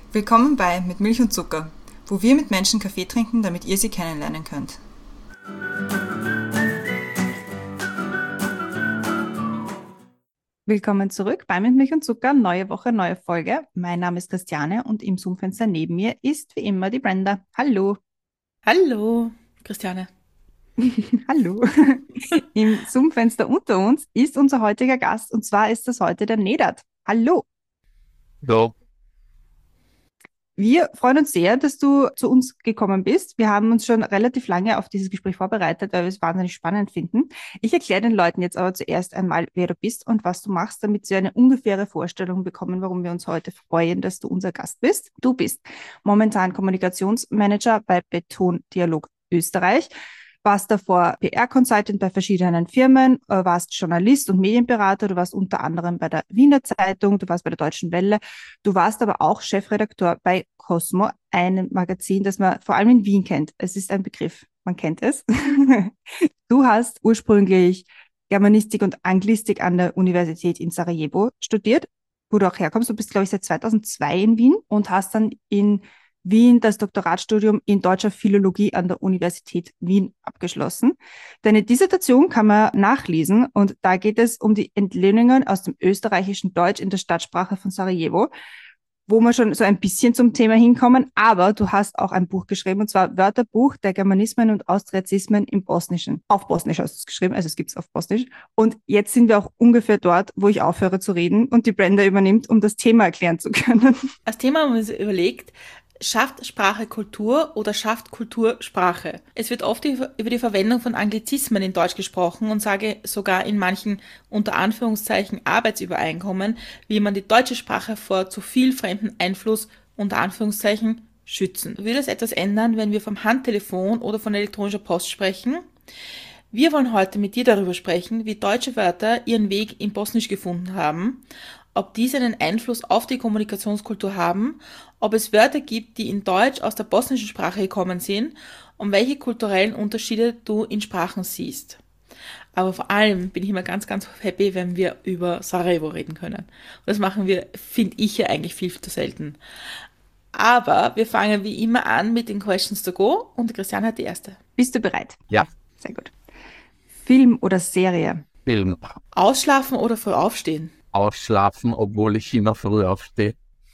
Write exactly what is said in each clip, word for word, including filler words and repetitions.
Willkommen bei Mit Milch und Zucker, wo wir mit Menschen Kaffee trinken, damit ihr sie kennenlernen könnt. Willkommen zurück bei Mit Milch und Zucker, neue Woche, neue Folge. Mein Name ist Christiane und im Zoom-Fenster neben mir ist wie immer die Brenda. Hallo. Hallo, Christiane. Hallo. Im Zoom-Fenster unter uns ist unser heutiger Gast und zwar ist das heute der Nedat. Hallo. So, Wir freuen uns sehr, dass du zu uns gekommen bist. Wir haben uns schon relativ lange auf dieses Gespräch vorbereitet, weil wir es wahnsinnig spannend finden. Ich erkläre den Leuten jetzt aber zuerst einmal, wer du bist und was du machst, damit sie eine ungefähre Vorstellung bekommen, warum wir uns heute freuen, dass du unser Gast bist. Du bist momentan Kommunikationsmanager bei Beton Dialog Österreich. Warst davor P R-Consultant bei verschiedenen Firmen, äh, warst Journalist und Medienberater, du warst unter anderem bei der Wiener Zeitung, du warst bei der Deutschen Welle, du warst aber auch Chefredakteur bei Cosmo, einem Magazin, das man vor allem in Wien kennt. Es ist ein Begriff, man kennt es. Du hast ursprünglich Germanistik und Anglistik an der Universität in Sarajevo studiert, wo du auch herkommst. Du bist, glaube ich, seit zweitausendzwei in Wien und hast dann in Wien das Doktoratstudium in deutscher Philologie an der Universität Wien abgeschlossen. Deine Dissertation kann man nachlesen und da geht es um die Entlöhnungen aus dem österreichischen Deutsch in der Stadtsprache von Sarajevo, wo wir schon so ein bisschen zum Thema hinkommen, aber du hast auch ein Buch geschrieben, und zwar Wörterbuch der Germanismen und Austriazismen im Bosnischen. Auf Bosnisch hast du es geschrieben, also es gibt es auf Bosnisch. Und jetzt sind wir auch ungefähr dort, wo ich aufhöre zu reden und die Brenda übernimmt, um das Thema erklären zu können. Als Thema haben wir uns überlegt, schafft Sprache Kultur oder schafft Kultur Sprache? Es wird oft über die Verwendung von Anglizismen in Deutsch gesprochen und sage sogar in manchen unter Anführungszeichen Arbeitsübereinkommen, wie man die deutsche Sprache vor zu viel fremden Einfluss unter Anführungszeichen schützen. Würde es etwas ändern, wenn wir vom Handtelefon oder von elektronischer Post sprechen? Wir wollen heute mit dir darüber sprechen, wie deutsche Wörter ihren Weg in Bosnisch gefunden haben, ob diese einen Einfluss auf die Kommunikationskultur haben, ob es Wörter gibt, die in Deutsch aus der bosnischen Sprache gekommen sind und welche kulturellen Unterschiede du in Sprachen siehst. Aber vor allem bin ich immer ganz, ganz happy, wenn wir über Sarajevo reden können. Und das machen wir, finde ich, ja eigentlich viel zu selten. Aber wir fangen wie immer an mit den Questions to go und Christian hat die erste. Bist du bereit? ja, Sehr gut. Film oder Serie? Film. Ausschlafen oder früh aufstehen? Ausschlafen, obwohl ich immer früh aufstehe.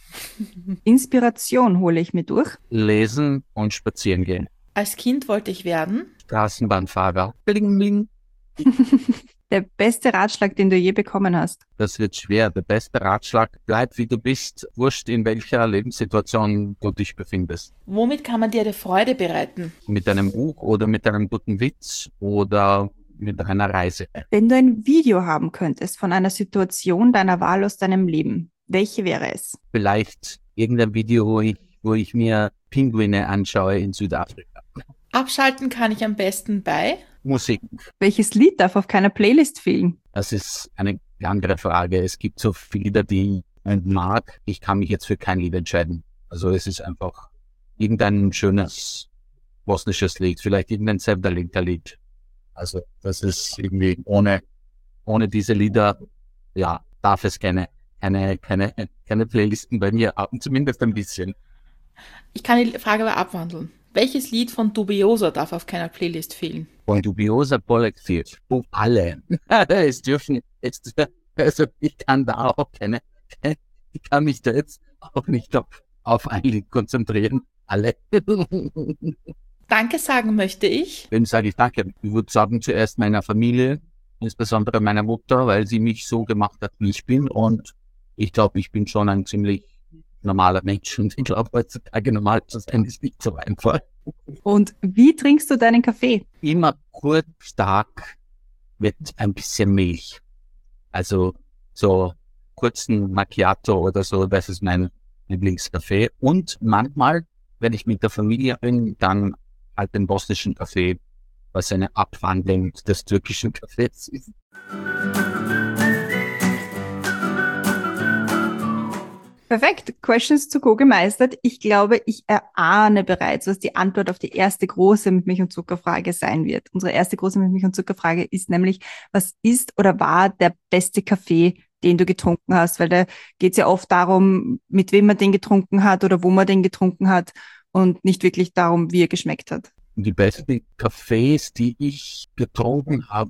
Inspiration hole ich mir durch. Lesen und spazieren gehen. Als Kind wollte ich werden. Straßenbahnfahrer. Bling, bling. Der beste Ratschlag, den du je bekommen hast. Das wird schwer. Der beste Ratschlag: bleib wie du bist, wurscht in welcher Lebenssituation du dich befindest. Womit kann man dir eine Freude bereiten? Mit einem Buch oder mit einem guten Witz oder mit einer Reise. Wenn du ein Video haben könntest von einer Situation deiner Wahl aus deinem Leben, welche wäre es? Vielleicht irgendein Video, wo ich, wo ich mir Pinguine anschaue in Südafrika. Abschalten kann ich am besten bei. Musik. Welches Lied darf auf keiner Playlist fehlen? Das ist eine andere Frage. Es gibt so viele Lieder, die ich mag. Ich kann mich jetzt für kein Lied entscheiden. Also es ist einfach irgendein schönes bosnisches Lied, vielleicht irgendein Sevdalinka-Lied. Also das ist irgendwie ohne, ohne diese Lieder, ja, darf es keine, keine, keine, keine Playlisten bei mir haben, zumindest ein bisschen. Ich kann die Frage aber abwandeln. Welches Lied von Dubiosa darf auf keiner Playlist fehlen? Von Dubiosa Kollektiv. Oh, alle. Es dürfen jetzt, also ich kann da auch keine, ich kann mich da jetzt auch nicht auf, auf ein Lied konzentrieren. Alle. Danke sagen möchte ich. Wem sage ich danke? Ich würde sagen zuerst meiner Familie, insbesondere meiner Mutter, weil sie mich so gemacht hat, wie ich bin. Und ich glaube, ich bin schon ein ziemlich normaler Mensch. Und ich glaube, heutzutage normal zu sein ist nicht so einfach. Und wie trinkst du deinen Kaffee? Immer kurz, stark mit ein bisschen Milch. Also so kurzen Macchiato oder so, das ist mein Lieblingskaffee. Und manchmal, wenn ich mit der Familie bin, dann halt den bosnischen Kaffee, was eine Abwandlung des türkischen Kaffees ist. Perfekt, Questions to go gemeistert. Ich glaube, ich erahne bereits, was die Antwort auf die erste große Mit Milch und Zucker Frage sein wird. Unsere erste große Mit Milch und Zucker Frage ist nämlich, was ist oder war der beste Kaffee, den du getrunken hast, weil da geht es ja oft darum, mit wem man den getrunken hat oder wo man den getrunken hat und nicht wirklich darum, wie er geschmeckt hat. Die besten Cafés, die ich getrunken habe,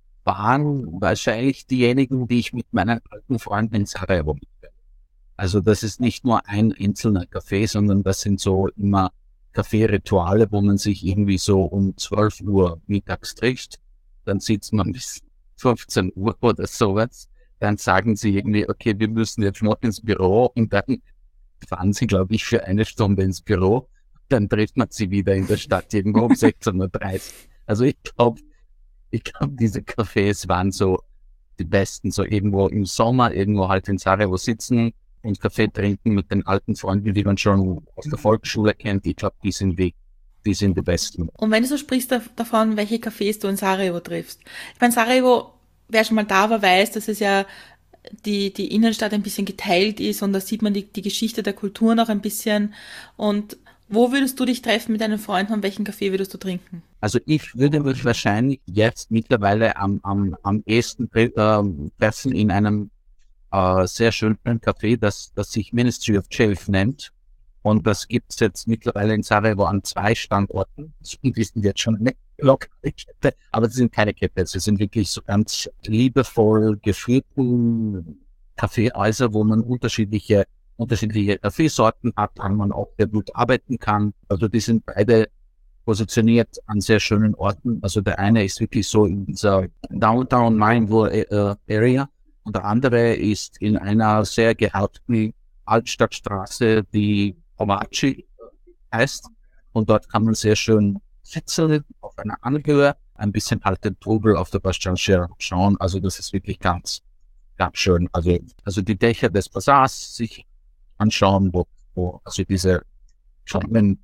waren wahrscheinlich diejenigen, die ich mit meinen alten Freunden in Sarajevo mitgehe. Also das ist nicht nur ein einzelner Café, sondern das sind so immer Kaffeerituale, wo man sich irgendwie so um zwölf Uhr mittags trifft. Dann sitzt man bis fünfzehn Uhr oder sowas. Dann sagen sie irgendwie, okay, wir müssen jetzt noch ins Büro, und dann fahren sie, glaube ich, für eine Stunde ins Büro. Dann trifft man sie wieder in der Stadt irgendwo um sechzehn Uhr dreißig. Also ich glaube, ich glaube, diese Cafés waren so die besten, so irgendwo im Sommer, irgendwo halt in Sarajevo sitzen und Kaffee trinken mit den alten Freunden, die man schon aus der Volksschule kennt. Ich glaube, die sind die, die sind die besten. Und wenn du so sprichst davon, welche Cafés du in Sarajevo triffst. Ich meine, Sarajevo, wer schon mal da war, weiß, dass es ja die, die Innenstadt ein bisschen geteilt ist, und da sieht man die, die Geschichte der Kultur noch ein bisschen. Und wo würdest du dich treffen mit deinen Freunden und welchen Kaffee würdest du trinken? Also ich würde mich wahrscheinlich jetzt mittlerweile am, am, am ehesten äh, treffen in einem äh, sehr schönen Café, das, das sich Ministry of Chef nennt. Und das gibt es jetzt mittlerweile in Sarajevo an zwei Standorten. Die sind jetzt schon eine lokale Kette, aber sie sind keine Kette. Sie sind wirklich so ganz liebevoll geführten Kaffeehäuser, wo man unterschiedliche unterschiedliche Kaffeesorten hat, an man auch sehr gut arbeiten kann. Also die sind beide positioniert an sehr schönen Orten. Also der eine ist wirklich so in dieser Downtown Mainwood Area und der andere ist in einer sehr gehypten Altstadtstraße, die Omaci heißt. Und dort kann man sehr schön sitzen auf einer Anhöhe, ein bisschen halt den Trubel auf der Bastianscher schauen. Also das ist wirklich ganz, ganz schön. Also, also die Dächer des Bazars sich anschauen, wo, wo also diese schönen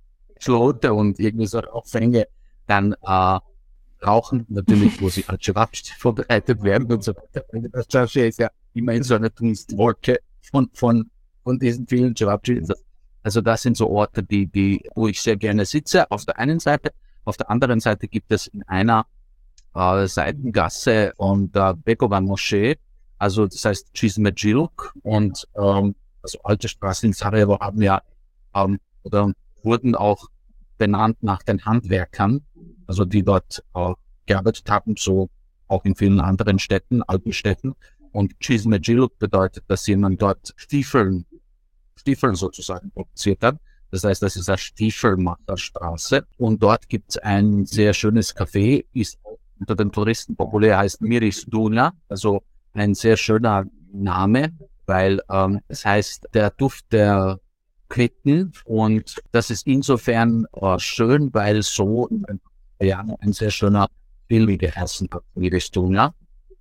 Flote und irgendwie so Aufhänge dann äh, rauchen, natürlich, wo sie als Cevapcici vorbereitet werden und so weiter. Das Cevapcici ist ja immer in so einer Dunstwolke von, von, von diesen vielen Cevapcici. Also das sind so Orte, die, die, wo ich sehr gerne sitze, auf der einen Seite. Auf der anderen Seite gibt es in einer äh, Seitengasse von der Bekova Moschee, also das heißt Cizmedжилuk, und ähm, also alte Straßen in Sarajevo haben ja ähm, oder wurden auch benannt nach den Handwerkern, also die dort äh, gearbeitet haben, so auch in vielen anderen Städten, alten Städten. Und Cizmedжилuk bedeutet, dass jemand dort Stiefeln, Stiefeln sozusagen produziert hat. Das heißt, das ist eine Stiefelmacherstraße. Und dort gibt es ein sehr schönes Café, ist unter den Touristen populär, heißt Miris Duna, also ein sehr schöner Name, weil ähm, es heißt der Duft der Quitten, und das ist insofern äh, schön, weil so äh, ja, ein sehr schöner Film geheißen hat, Miris Duna,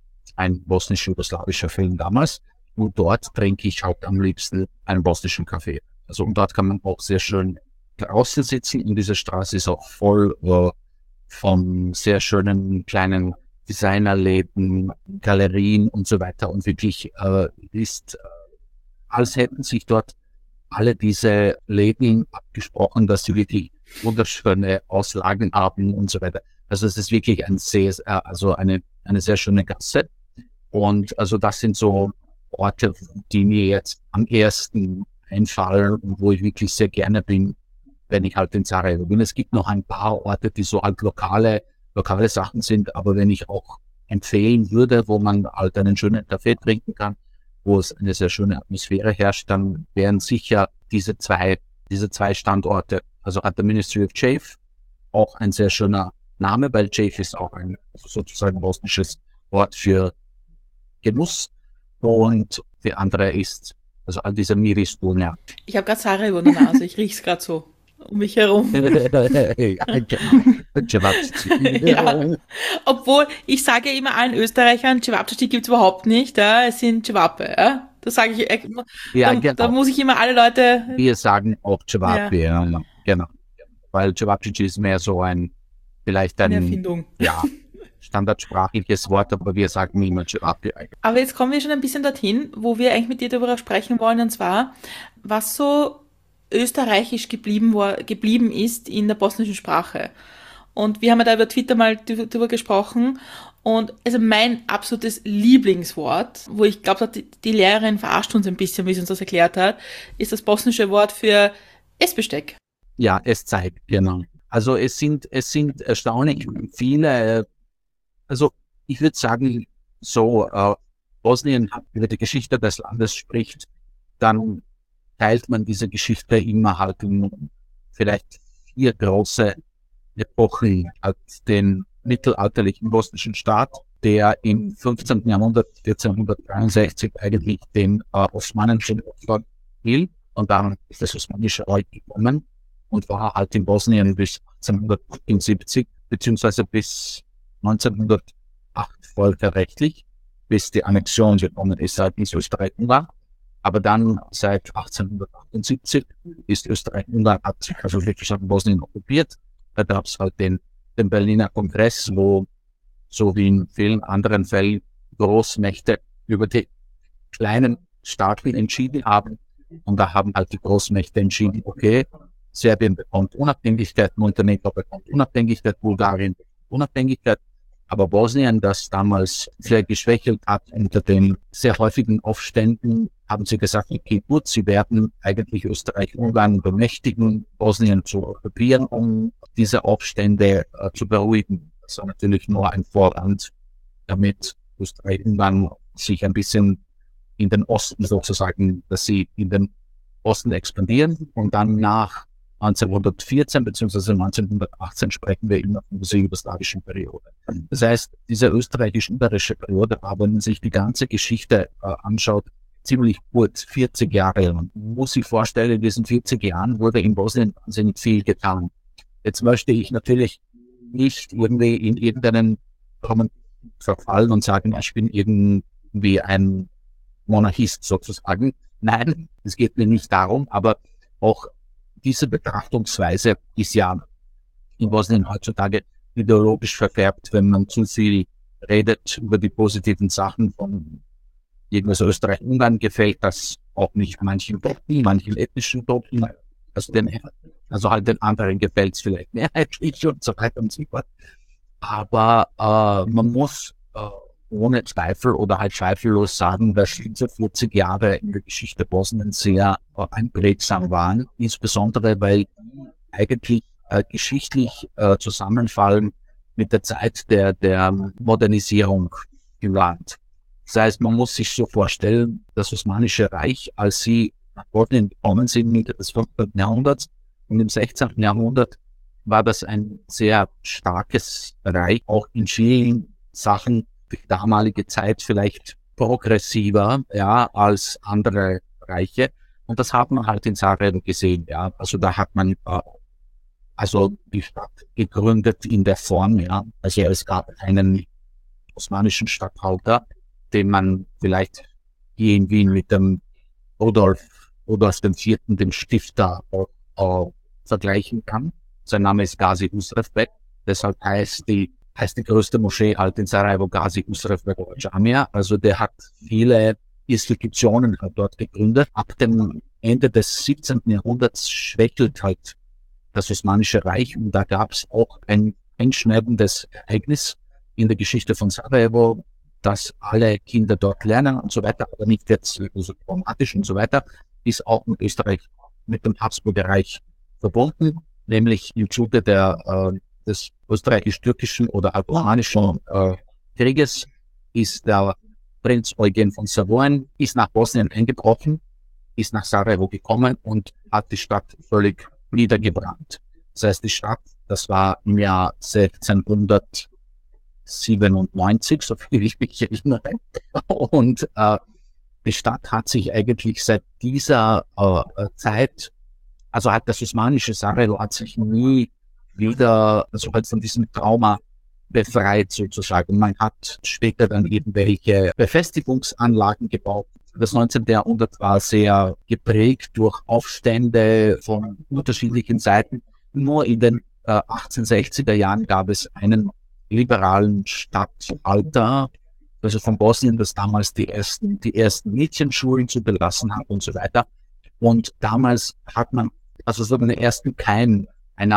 ein bosnisch-jugoslawischer Film damals, und dort trinke ich halt am liebsten einen bosnischen Kaffee. Also und dort kann man auch sehr schön draußen sitzen, und diese Straße ist auch voll äh, von sehr schönen kleinen Designerläden, Galerien und so weiter, und wirklich äh, ist, äh, als hätten sich dort alle diese Läden abgesprochen, dass sie wirklich wunderschöne Auslagen haben und so weiter. Also es ist wirklich ein sehr, äh, also eine, eine sehr schöne Gasse, und also das sind so Orte, die mir jetzt am ersten einfallen und wo ich wirklich sehr gerne bin, wenn ich halt in Sarajevo bin. Es gibt noch ein paar Orte, die so halt lokale lokale Sachen sind, aber wenn ich auch empfehlen würde, wo man halt einen schönen Kaffee trinken kann, wo es eine sehr schöne Atmosphäre herrscht, dann wären sicher diese zwei, diese zwei Standorte. Also hat der Ministry of Chef auch ein sehr schöner Name, weil Chef ist auch ein sozusagen bosnisches Wort für Genuss, und die andere ist, also all dieser Miris Duna. Ich habe gerade Sarajevo in der Nase, ich riech's gerade so um mich herum. Ja. Obwohl, ich sage ja immer allen Österreichern, Cevapcici gibt's überhaupt nicht, ja, es sind Cevape, ja. Das sage ich, äh, ja, da, genau. Da muss ich immer alle Leute... Wir sagen auch Cevape, ja. ja, genau. Weil Cevapcici ist mehr so ein, vielleicht ein, eine Erfindung. Ja, standardsprachliches Wort, aber wir sagen immer Cevape eigentlich. Aber jetzt kommen wir schon ein bisschen dorthin, wo wir eigentlich mit dir darüber sprechen wollen, und zwar, was so österreichisch geblieben war, geblieben ist in der bosnischen Sprache. Und wir haben ja da über Twitter mal drüber gesprochen. Und also mein absolutes Lieblingswort, wo ich glaube, die, die Lehrerin verarscht uns ein bisschen, wie sie uns das erklärt hat, ist das bosnische Wort für Essbesteck. Ja, Esszeit, genau. Also es sind, es sind erstaunlich viele, also ich würde sagen, so, äh, Bosnien über die Geschichte des Landes spricht, dann teilt man diese Geschichte immer halt in vielleicht vier große Epochen, als den mittelalterlichen bosnischen Staat, der im fünfzehnten Jahrhundert, vierzehnhundertdreiundsechzig eigentlich den äh, Osmanen schon hielt, und dann ist das Osmanische Reich gekommen und war halt in Bosnien bis achtzehnhundertsiebzig beziehungsweise bis neunzehnhundertacht völkerrechtlich, bis die Annexion gekommen ist seitens Österreich-Ungarn. Aber dann seit achtzehnhundertachtundsiebzig ist Österreich-Ungarn, hat also wirklich Bosnien okkupiert. Da gab es halt den, den Berliner Kongress, wo, so wie in vielen anderen Fällen, Großmächte über die kleinen Staaten entschieden haben. Und da haben halt die Großmächte entschieden, okay, Serbien bekommt Unabhängigkeit, Montenegro bekommt Unabhängigkeit, Bulgarien bekommt Unabhängigkeit. Aber Bosnien, das damals sehr geschwächelt hat unter den sehr häufigen Aufständen, haben sie gesagt, okay, gut, sie werden eigentlich Österreich-Ungarn bemächtigen, Bosnien zu okkupieren, um diese Aufstände äh, zu beruhigen. Das war natürlich nur ein Vorwand, damit Österreich-Ungarn sich ein bisschen in den Osten sozusagen, dass sie in den Osten expandieren, und dann nach neunzehnhundertvierzehn bzw. neunzehnhundertachtzehn sprechen wir immer von der jugoslawischen Periode. Das heißt, diese österreichisch-ungarische Periode, aber wenn man sich die ganze Geschichte äh, anschaut, ziemlich kurz, vierzig Jahre. Man muss sich vorstellen, in diesen vierzig Jahren wurde in Bosnien wahnsinnig viel getan. Jetzt möchte ich natürlich nicht irgendwie in irgendeinen Kommentar verfallen und sagen, ich bin irgendwie ein Monarchist sozusagen. Nein, es geht mir nicht darum, aber auch diese Betrachtungsweise ist ja in Bosnien heutzutage ideologisch verfärbt, wenn man zu viel redet über die positiven Sachen von irgendwas Österreich-Ungarn, gefällt das auch nicht manchen Gruppen, manchen ethnischen Gruppen, also, den, also halt den anderen gefällt es vielleicht mehrheitlich und so weiter und so fort. Aber äh, man muss äh, ohne Zweifel oder halt zweifellos sagen, dass diese vierzig Jahre in der Geschichte Bosnien sehr äh, einprägsam waren, insbesondere weil eigentlich äh, geschichtlich äh, zusammenfallen mit der Zeit der, der Modernisierung im Land. Das heißt, man muss sich so vorstellen, das Osmanische Reich, als sie nach Bosnien gekommen sind, Mitte des fünfzehnten Jahrhunderts, und im sechzehnten Jahrhundert war das ein sehr starkes Reich, auch in vielen Sachen für die damalige Zeit vielleicht progressiver, ja, als andere Reiche. Und das hat man halt in Sarajevo gesehen, ja. Also da hat man äh, also die Stadt gegründet in der Form, ja. Also es gab einen osmanischen Statthalter, den man vielleicht hier in Wien mit dem Rudolf, Rudolf dem Vierten, dem Stifter, äh, äh, vergleichen kann. Sein Name ist Gazi Husrevbek, deshalb heißt die heißt die größte Moschee halt in Sarajevo Gazi Husrevbek Jamia. Also der hat viele Institutionen halt dort gegründet. Ab dem Ende des siebzehnten Jahrhunderts schwächelt halt das Osmanische Reich, und da gab es auch ein einschneidendes Ereignis in der Geschichte von Sarajevo, dass alle Kinder dort lernen und so weiter, aber nicht jetzt so dramatisch und so weiter, ist auch mit Österreich, mit dem Habsburger Reich verbunden, nämlich im Zuge der äh, des österreichisch-türkischen oder albanischen äh, Krieges ist der Prinz Eugen von Savoyen ist nach Bosnien eingebrochen, ist nach Sarajevo gekommen und hat die Stadt völlig niedergebrannt. Das heißt, die Stadt, das war im Jahr sechzehnhundertsiebenundneunzig, so viel ich mich erinnere, und äh, die Stadt hat sich eigentlich seit dieser äh, Zeit, also hat das osmanische Sarajevo hat sich nie wieder, also halt von diesem Trauma befreit sozusagen. Man hat später dann irgendwelche Befestigungsanlagen gebaut. Das neunzehnte Jahrhundert war sehr geprägt durch Aufstände von unterschiedlichen Seiten. Nur in den äh, achtzehnhundertsechziger Jahren gab es einen liberalen Statthalter, also von Bosnien, das damals die ersten, die ersten Mädchenschulen zugelassen hat und so weiter. Und damals hat man also so den ersten Keim einer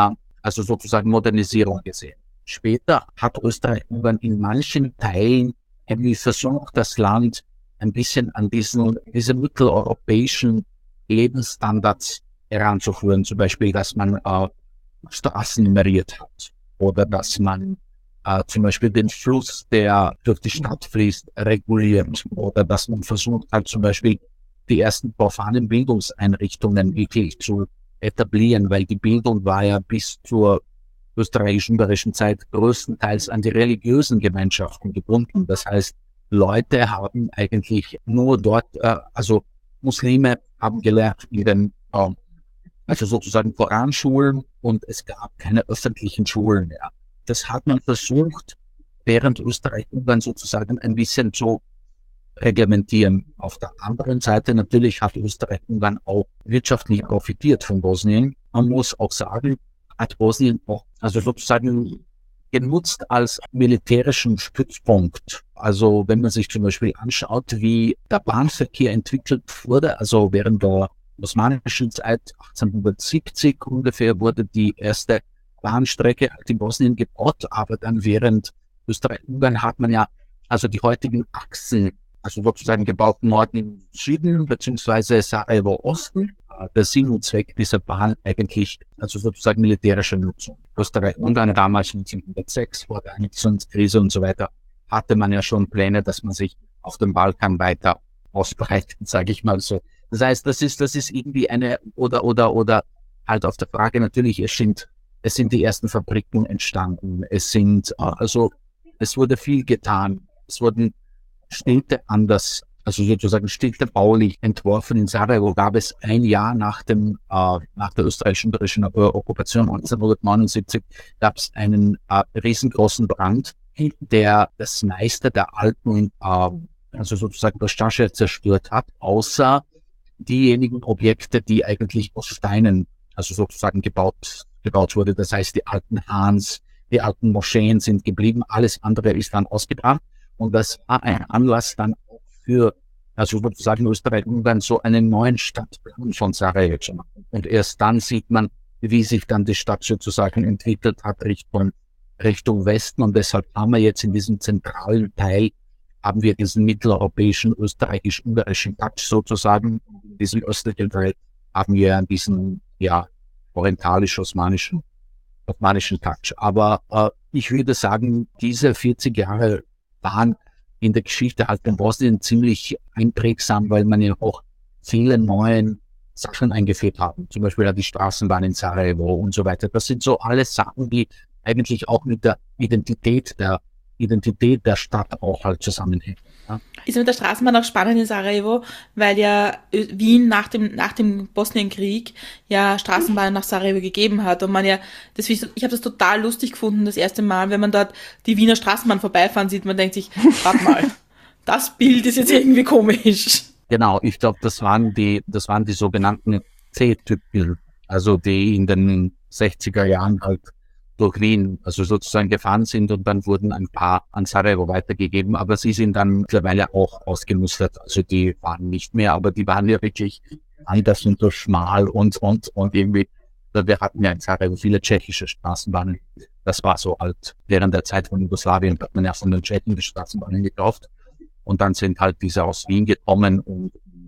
also sozusagen Modernisierung gesehen. Später hat Österreich-Ungarn in manchen Teilen irgendwie versucht, das Land ein bisschen an diesen, diese mitteleuropäischen Lebensstandards heranzuführen. Zum Beispiel, dass man äh, Straßen nummeriert hat oder dass man äh, zum Beispiel den Fluss, der durch die Stadt fließt, reguliert oder dass man versucht hat, zum Beispiel die ersten profanen Bildungseinrichtungen wirklich zu etablieren, weil die Bildung war ja bis zur österreichisch-ungarischen Zeit größtenteils an die religiösen Gemeinschaften gebunden. Das heißt, Leute haben eigentlich nur dort, äh, also Muslime haben gelernt in den, äh, also sozusagen Koranschulen, und es gab keine öffentlichen Schulen mehr. Das hat man versucht, während Österreich-Ungarn sozusagen ein bisschen zu reglementieren. Auf der anderen Seite natürlich hat Österreich-Ungarn auch wirtschaftlich profitiert von Bosnien. Man muss auch sagen, hat Bosnien auch, also sozusagen genutzt als militärischen Stützpunkt. Also wenn man sich zum Beispiel anschaut, wie der Bahnverkehr entwickelt wurde, also während der osmanischen Zeit achtzehnhundertsiebzig ungefähr wurde die erste Bahnstrecke in Bosnien gebaut, aber dann während Österreich-Ungarn hat man ja also die heutigen Achsen, also sozusagen gebaut Norden, Süden beziehungsweise Sarajevo Osten. Der Sinn und Zweck dieser Bahn eigentlich, also sozusagen militärische Nutzung. Österreich-Ungarn damals neunzehnhundertsechs, vor der Annexionskrise und so weiter, hatte man ja schon Pläne, dass man sich auf dem Balkan weiter ausbreitet, sage ich mal so. Das heißt, das ist, das ist irgendwie eine, oder, oder, oder halt auf der Frage natürlich, es sind, es sind die ersten Fabriken entstanden, es sind, also, es wurde viel getan, es wurden Städte anders, also sozusagen Städte baulich entworfen. In Sarajevo gab es ein Jahr nach dem, äh, nach der österreichisch-ungarischen Okkupation neunzehnhundertneunundsiebzig gab es einen äh, riesengroßen Brand, der das meiste der alten, äh, also sozusagen das Stadsche zerstört hat, außer diejenigen Objekte, die eigentlich aus Steinen, also sozusagen gebaut, gebaut wurde. Das heißt, die alten Hahns, die alten Moscheen sind geblieben, alles andere ist dann ausgebrannt. Und das war ein Anlass dann auch für, also sozusagen Österreich-Ungarn, so einen neuen Stadtplan von Sarajevo zu machen. Und erst dann sieht man, wie sich dann die Stadt sozusagen entwickelt hat Richtung, Richtung Westen. Und deshalb haben wir jetzt in diesem zentralen Teil, haben wir diesen mitteleuropäischen, österreichisch-ungarischen Touch sozusagen. In diesem östlichen Teil haben wir diesen, ja, orientalisch-osmanischen, osmanischen Touch. Aber äh, ich würde sagen, diese vierzig Jahre waren in der Geschichte halt in Bosnien ziemlich einprägsam, weil man ja auch viele neue Sachen eingeführt haben. Zum Beispiel die Straßenbahn in Sarajevo und so weiter. Das sind so alles Sachen, die eigentlich auch mit der Identität der Identität der Stadt auch halt zusammenhängen. Ja. Ist mit der Straßenbahn auch spannend in Sarajevo, weil ja Wien nach dem nach dem Bosnienkrieg ja Straßenbahnen nach Sarajevo gegeben hat und man ja, das ich, ich habe das total lustig gefunden, das erste Mal, wenn man dort die Wiener Straßenbahn vorbeifahren sieht, man denkt sich, warte mal, das Bild ist jetzt irgendwie komisch. Genau, ich glaube, das waren die, das waren die sogenannten C-Typen, also die in den sechziger Jahren halt durch Wien, also sozusagen gefahren sind, und dann wurden ein paar an Sarajevo weitergegeben, aber sie sind dann mittlerweile auch ausgemustert, also die waren nicht mehr, aber die waren ja wirklich anders und so schmal und, und, und irgendwie, wir hatten ja in Sarajevo viele tschechische Straßenbahnen, das war so halt, während der Zeit von Jugoslawien hat man ja von den Tschechen die Straßenbahnen gekauft, und dann sind halt diese aus Wien gekommen, und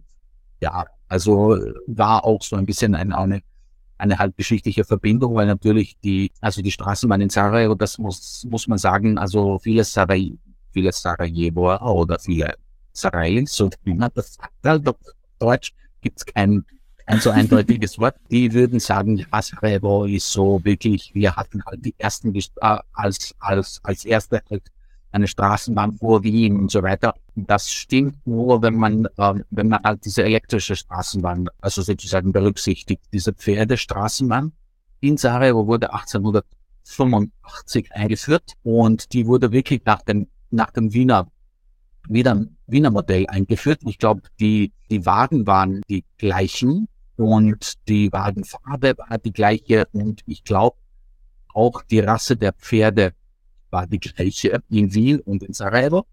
ja, also war auch so ein bisschen eine, eine eine halt geschichtliche Verbindung, weil natürlich die, also die Straßenbahn in Sarajevo, das muss, muss man sagen, also viele Sarajevo, viele Sarajevoer oder viele Sarajevs, und wie man das sagt, halt auf Deutsch gibt's kein, ein so eindeutiges Wort, die würden sagen, ja, Sarajevo ist so wirklich, wir hatten halt die ersten, äh, als, als, als erste halt eine Straßenbahn vor Wien und so weiter. Das stimmt nur, wenn man, äh, wenn man halt diese elektrische Straßenbahn, also sozusagen berücksichtigt. Diese Pferdestraßenbahn in Sarajevo wurde achtzehnhundertfünfundachtzig eingeführt, und die wurde wirklich nach dem, nach dem Wiener, Wiener, Wiener Modell eingeführt. Ich glaube, die, die Wagen waren die gleichen und die Wagenfarbe war die gleiche, und ich glaube, auch die Rasse der Pferde war die gleiche in Wien und in Sarajevo,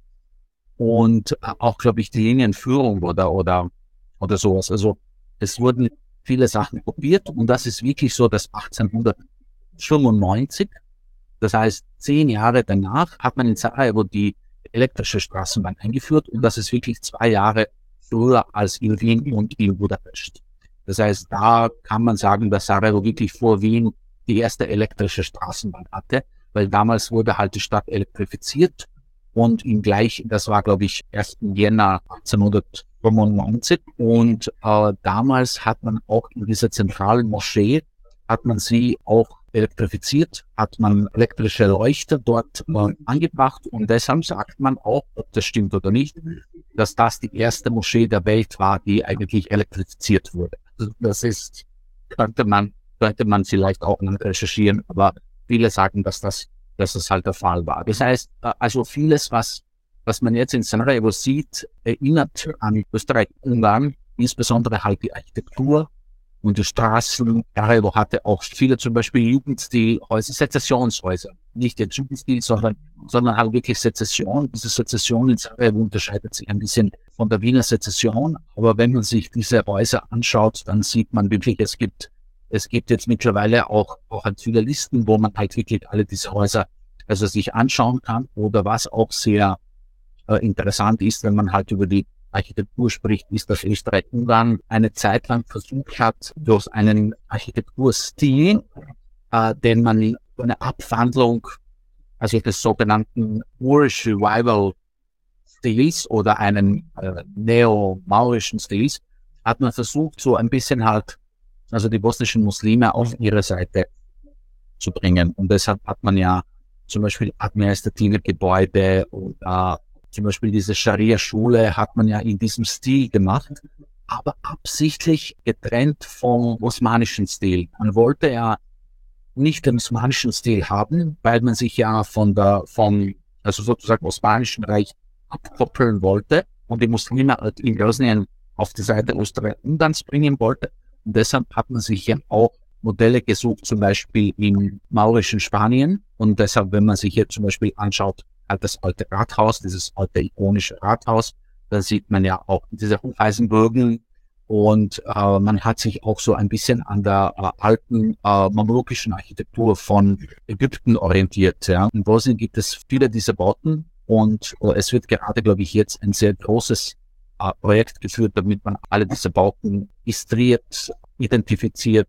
und auch, glaube ich, die Linienführung oder oder oder sowas. Also es wurden viele Sachen kopiert, und das ist wirklich so, dass fünfundneunzig, das heißt zehn Jahre danach, hat man in Sarajevo die elektrische Straßenbahn eingeführt und das ist wirklich zwei Jahre früher als in Wien und in Budapest. Das heißt, da kann man sagen, dass Sarajevo wirklich vor Wien die erste elektrische Straßenbahn hatte, weil damals wurde halt die Stadt elektrifiziert und im gleich, das war glaube ich ersten Jänner achtzehnhundertfünfundneunzig und äh, damals hat man auch in dieser zentralen Moschee, hat man sie auch elektrifiziert, hat man elektrische Leuchter dort äh, angebracht und deshalb sagt man auch, ob das stimmt oder nicht, dass das die erste Moschee der Welt war, die eigentlich elektrifiziert wurde. Also das ist, könnte man, könnte man vielleicht auch recherchieren, aber viele sagen, dass das, dass das halt der Fall war. Das heißt, also vieles, was, was man jetzt in Sarajevo sieht, erinnert an Österreich-Ungarn, insbesondere halt die Architektur und die Straßen. Sarajevo hatte auch viele zum Beispiel Jugendstilhäuser, Sezessionshäuser. Nicht jetzt Jugendstil, sondern, sondern halt wirklich Sezession. Diese Sezession in Sarajevo unterscheidet sich ein bisschen von der Wiener Sezession. Aber wenn man sich diese Häuser anschaut, dann sieht man wirklich, es gibt, es gibt jetzt mittlerweile auch, auch halt viele Listen, wo man halt wirklich alle diese Häuser, also sich anschauen kann. Oder was auch sehr äh, interessant ist, wenn man halt über die Architektur spricht, ist, dass Österreich-Ungarn eine Zeit lang versucht hat, durch einen Architekturstil, äh, den man eine Abwandlung, also des sogenannten Moorish Revival Stils oder einen äh, neo-maurischen Stils, hat man versucht, so ein bisschen halt, also die bosnischen Muslime auf ihre Seite zu bringen. Und deshalb hat man ja zum Beispiel administrative Gebäude oder zum Beispiel diese Scharia-Schule hat man ja in diesem Stil gemacht, aber absichtlich getrennt vom osmanischen Stil. Man wollte ja nicht den osmanischen Stil haben, weil man sich ja von der, vom, also sozusagen osmanischen Reich abkoppeln wollte und die Muslime in Bosnien auf die Seite Österreich-Ungarns bringen wollte. Und deshalb hat man sich ja auch Modelle gesucht, zum Beispiel im maurischen Spanien. Und deshalb, wenn man sich jetzt zum Beispiel anschaut, das alte Rathaus, dieses alte ikonische Rathaus, da sieht man ja auch diese Hufeisenbögen und äh, man hat sich auch so ein bisschen an der äh, alten äh, mamlukischen Architektur von Ägypten orientiert. Ja. In Bosnien gibt es viele dieser Bauten und äh, es wird gerade, glaube ich, jetzt ein sehr großes äh, Projekt geführt, damit man alle diese Bauten registriert, identifiziert,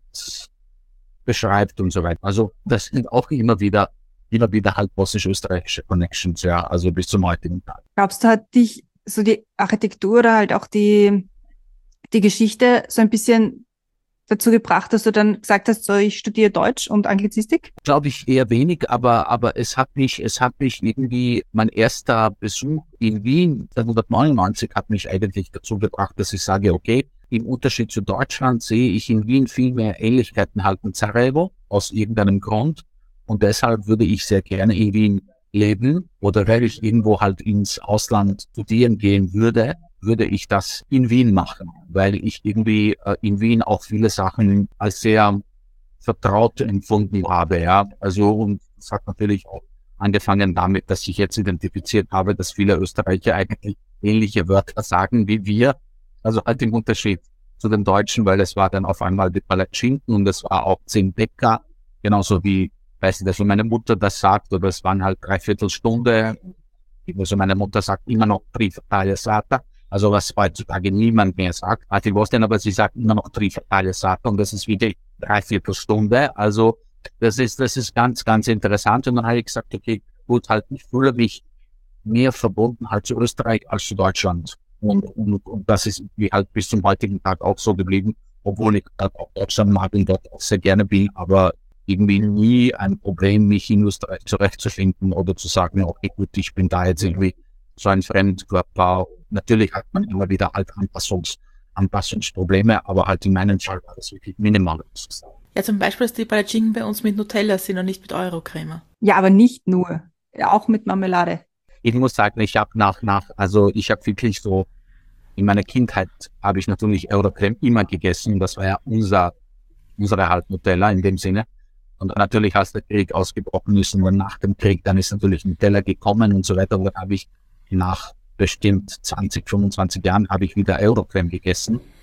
beschreibt und so weiter. Also das sind auch immer wieder immer wieder halt bosnisch-österreichische Connections, ja, also bis zum heutigen Tag. Glaubst du, hat dich so die Architektur oder halt auch die, die Geschichte so ein bisschen dazu gebracht, dass du dann gesagt hast, so, ich studiere Deutsch und Anglizistik? Glaube ich eher wenig, aber, aber es hat mich, es hat mich irgendwie, mein erster Besuch in Wien neunzehnhundertneunundneunzig hat mich eigentlich dazu gebracht, dass ich sage, okay, im Unterschied zu Deutschland sehe ich in Wien viel mehr Ähnlichkeiten halt mit Sarajevo, aus irgendeinem Grund. Und deshalb würde ich sehr gerne in Wien leben oder wenn ich irgendwo halt ins Ausland studieren gehen würde, würde ich das in Wien machen, weil ich irgendwie äh, in Wien auch viele Sachen als sehr vertraut empfunden habe. Ja, also und das hat natürlich auch angefangen damit, dass ich jetzt identifiziert habe, dass viele Österreicher eigentlich ähnliche Wörter sagen wie wir. Also halt im Unterschied zu den Deutschen, weil es war dann auf einmal die Palatschinken und es war auch zehn Bäcker, genauso wie weiß nicht, dass meine Mutter das sagt, oder es waren halt dreiviertel Stunde. Also meine Mutter sagt immer noch tri fatale sata, also was heutzutage niemand mehr sagt. Also ich wusste, aber sie sagt immer noch tri fatale sata und das ist wieder dreiviertel Stunde. Also das ist, das ist ganz, ganz interessant. Und dann habe ich gesagt, okay, gut, halt, ich fühle mich mehr verbunden halt zu Österreich als zu Deutschland. Und, und, und das ist wie halt bis zum heutigen Tag auch so geblieben, obwohl ich halt auch Deutschland mag und dort auch sehr gerne bin, aber irgendwie nie ein Problem, mich in Österreich zurechtzufinden oder zu sagen, okay, gut, ich bin da jetzt irgendwie so ein Fremdkörper. Natürlich hat man immer wieder halt Anpassungs, Anpassungsprobleme, aber halt in meinem Fall war das wirklich minimal. Ja, zum Beispiel, dass die Palatschinken bei uns mit Nutella sind und nicht mit Eurocreme. Ja, aber nicht nur, ja, auch mit Marmelade. Ich muss sagen, ich habe nach, nach, also ich habe wirklich so, in meiner Kindheit habe ich natürlich Eurocreme immer gegessen. Das war ja unser, unsere halt Nutella in dem Sinne. Und natürlich, als der Krieg ausgebrochen ist und nach dem Krieg, dann ist natürlich ein Teller gekommen und so weiter. Und dann habe ich nach bestimmt zwanzig, fünfundzwanzig Jahren habe ich wieder Eurocreme gegessen.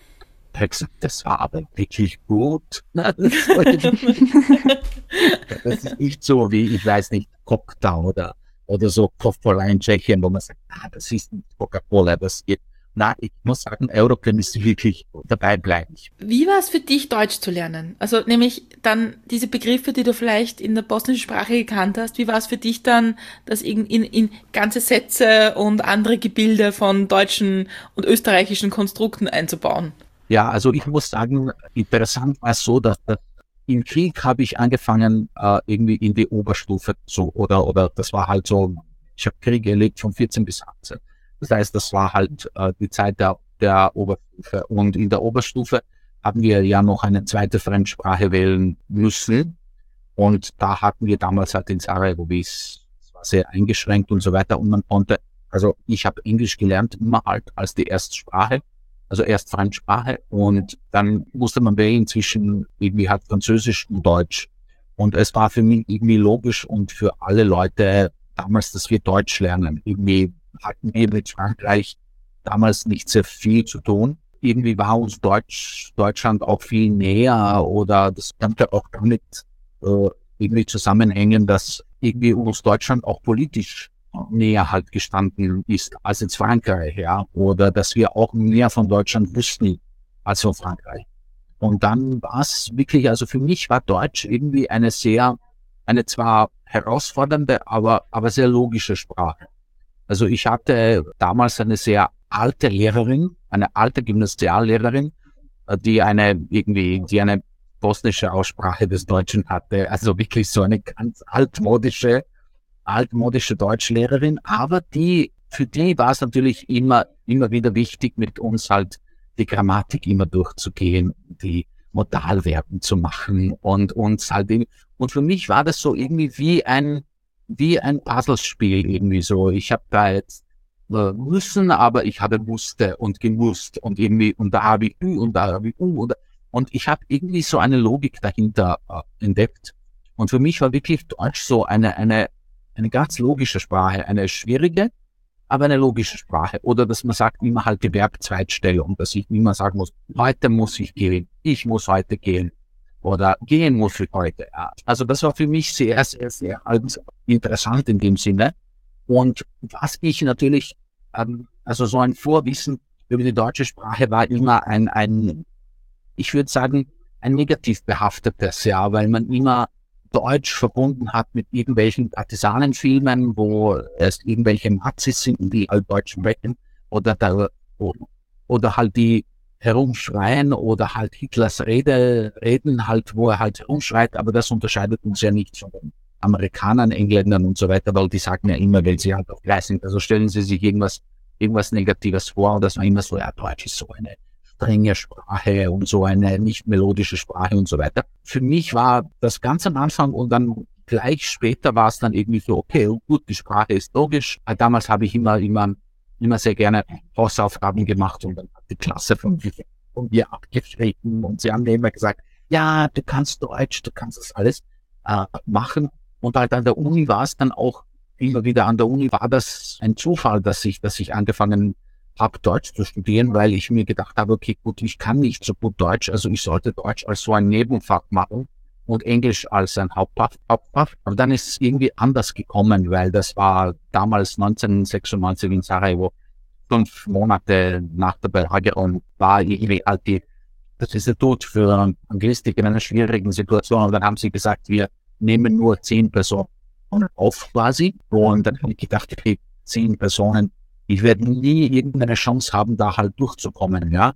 habe gesagt, das war aber wirklich gut. Na, das, war das ist nicht so wie, ich weiß nicht, Cocktail oder, oder so Coca-Cola in Tschechien, wo man sagt, ah, das ist nicht Coca-Cola, das geht. Na, ich muss sagen, Eurocreme ist wirklich dabei bleiben. Wie war es für dich, Deutsch zu lernen? Also nämlich dann diese Begriffe, die du vielleicht in der bosnischen Sprache gekannt hast, wie war es für dich dann, das in, in, in ganze Sätze und andere Gebilde von deutschen und österreichischen Konstrukten einzubauen? Ja, also ich muss sagen, interessant war es so, dass, dass im Krieg habe ich angefangen, äh, irgendwie in die Oberstufe zu, oder, oder das war halt so, ich habe Krieg erlebt von vierzehn bis achtzehn. Das heißt, das war halt äh, die Zeit der, der Oberstufe. Und in der Oberstufe haben wir ja noch eine zweite Fremdsprache wählen müssen. Und da hatten wir damals halt in Sarajevo, wie es war sehr eingeschränkt und so weiter. Und man konnte, also ich habe Englisch gelernt, immer halt als die Erstsprache, also erst Fremdsprache. Und dann musste man wählen zwischen irgendwie halt Französisch und Deutsch. Und es war für mich irgendwie logisch und für alle Leute damals, dass wir Deutsch lernen. Irgendwie hatten wir mit Frankreich damals nicht sehr viel zu tun. Irgendwie war uns Deutsch, Deutschland auch viel näher, oder das könnte auch damit äh, irgendwie zusammenhängen, dass irgendwie uns Deutschland auch politisch näher halt gestanden ist als jetzt Frankreich, ja, oder dass wir auch mehr von Deutschland wussten als von Frankreich. Und dann war es wirklich, also für mich war Deutsch irgendwie eine sehr, eine zwar herausfordernde, aber, aber sehr logische Sprache. Also ich hatte damals eine sehr alte Lehrerin, eine alte Gymnasiallehrerin, die eine irgendwie, die eine bosnische Aussprache des Deutschen hatte. Also wirklich so eine ganz altmodische, altmodische Deutschlehrerin. Aber die, für die war es natürlich immer, immer wieder wichtig, mit uns halt die Grammatik immer durchzugehen, die Modalverben zu machen und uns halt, und für mich war das so irgendwie wie ein, wie ein Puzzlespiel irgendwie so. Ich habe da jetzt äh, müssen, aber ich habe musste und gemusst und irgendwie, und da habe ich Ü und da habe ich U und, und ich habe irgendwie so eine Logik dahinter äh, entdeckt. Und für mich war wirklich Deutsch so eine, eine, eine ganz logische Sprache, eine schwierige, aber eine logische Sprache. Oder dass man sagt, immer halt die Verb-Zweitstellung, dass ich immer sagen muss, heute muss ich gehen, ich muss heute gehen. Oder gehen muss ich heute. Ja. Also das war für mich sehr, sehr, sehr halt interessant in dem Sinne. Und was ich natürlich, ähm, also so ein Vorwissen über die deutsche Sprache war immer ein, ein, ich würde sagen, ein negativ behaftetes, ja, weil man immer Deutsch verbunden hat mit irgendwelchen Partisanenfilmen, wo es irgendwelche Nazis sind, die halt Deutsch sprechen, oder da, oder halt die herumschreien, oder halt Hitlers Rede reden, halt, wo er halt herumschreit, aber das unterscheidet uns ja nicht von den Amerikanern, Engländern und so weiter, weil die sagen ja immer, weil sie halt auch gleich sind. Also stellen Sie sich irgendwas, irgendwas Negatives vor, und das war immer so, ja, Deutsch ist so eine strenge Sprache und so eine nicht melodische Sprache und so weiter. Für mich war das ganz am Anfang, und dann gleich später war es dann irgendwie so, okay, gut, die Sprache ist logisch. Damals habe ich immer, immer, immer sehr gerne Hausaufgaben gemacht, und dann hat die Klasse von, von mir abgeschrieben, und sie haben mir immer gesagt, ja, du kannst Deutsch, du kannst das alles äh, machen. Und halt an der Uni war es dann auch immer wieder, an der Uni war das ein Zufall, dass ich, dass ich angefangen habe, Deutsch zu studieren, weil ich mir gedacht habe, okay, gut, ich kann nicht so gut Deutsch, also ich sollte Deutsch als so ein Nebenfach machen und Englisch als ein Hauptfach. Hauptfach. Aber dann ist es irgendwie anders gekommen, weil das war damals neunzehnhundertsechsundneunzig in Sarajevo, fünf Monate nach der Belagerung, war irgendwie halt die, das Institut für Anglistik in einer schwierigen Situation, und dann haben sie gesagt, wir nehmen nur zehn Personen auf quasi, und dann habe ich gedacht, okay, zehn Personen, ich werde nie irgendeine Chance haben, da halt durchzukommen, ja.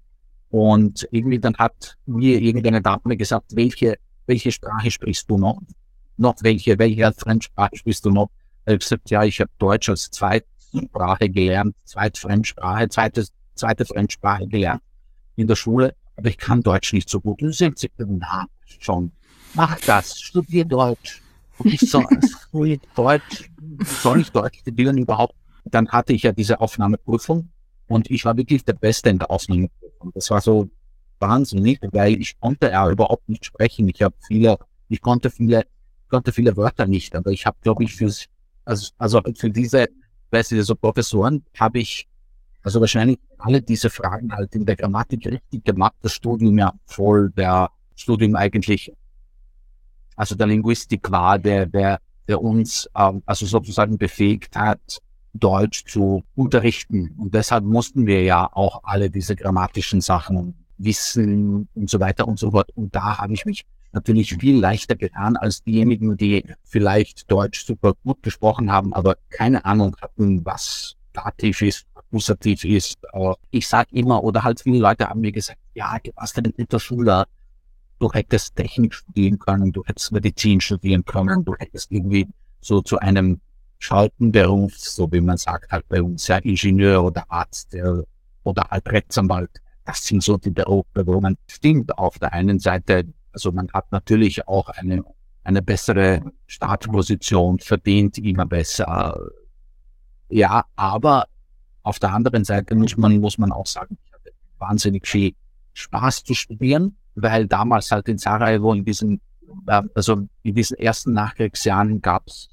Und irgendwie dann hat mir irgendeine Dame gesagt, welche, welche Sprache sprichst du noch? Noch welche, welche Fremdsprache sprichst du noch? Ich habe gesagt, ja, ich habe Deutsch als Zweitsprache gelernt, Zweitfremdsprache, zweite, zweite Fremdsprache gelernt in der Schule, aber ich kann Deutsch nicht so gut. Und sie sagt, na, schon, mach das, studier Deutsch. Und ich so, Deutsch, soll ich Deutsch studieren überhaupt? Dann hatte ich ja diese Aufnahmeprüfung, und ich war wirklich der Beste in der Aufnahmeprüfung. Das war so wahnsinnig, weil ich konnte ja überhaupt nicht sprechen. Ich habe viele, ich konnte viele, konnte viele Wörter nicht, aber ich habe, glaube ich, für, also, also für diese, weißt du, so Professoren habe ich, also wahrscheinlich alle diese Fragen halt in der Grammatik richtig gemacht, das Studium ja voll der Studium eigentlich, also der Linguistik war, der, der, der uns ähm, also sozusagen befähigt hat, Deutsch zu unterrichten. Und deshalb mussten wir ja auch alle diese grammatischen Sachen wissen und so weiter und so fort. Und da habe ich mich natürlich viel leichter getan als diejenigen, die vielleicht Deutsch super gut gesprochen haben, aber keine Ahnung hatten, was Dativ ist, Akkusativ ist. Aber ich sage immer, oder halt viele Leute haben mir gesagt, ja, du warst ein guter Schüler, du hättest Technik studieren können, du hättest Medizin studieren können, du hättest irgendwie so zu einem Schaltenberuf, so wie man sagt halt bei uns, ja, Ingenieur oder Arzt der, oder halt Rechtsanwalt. Das sind so die Berufe, wo man stimmt auf der einen Seite. Also man hat natürlich auch eine, eine bessere Startposition, verdient immer besser. Ja, aber auf der anderen Seite muss man, muss man auch sagen, ich hatte wahnsinnig viel Spaß zu studieren, weil damals halt in Sarajevo in diesen, äh, also in diesen ersten Nachkriegsjahren gab es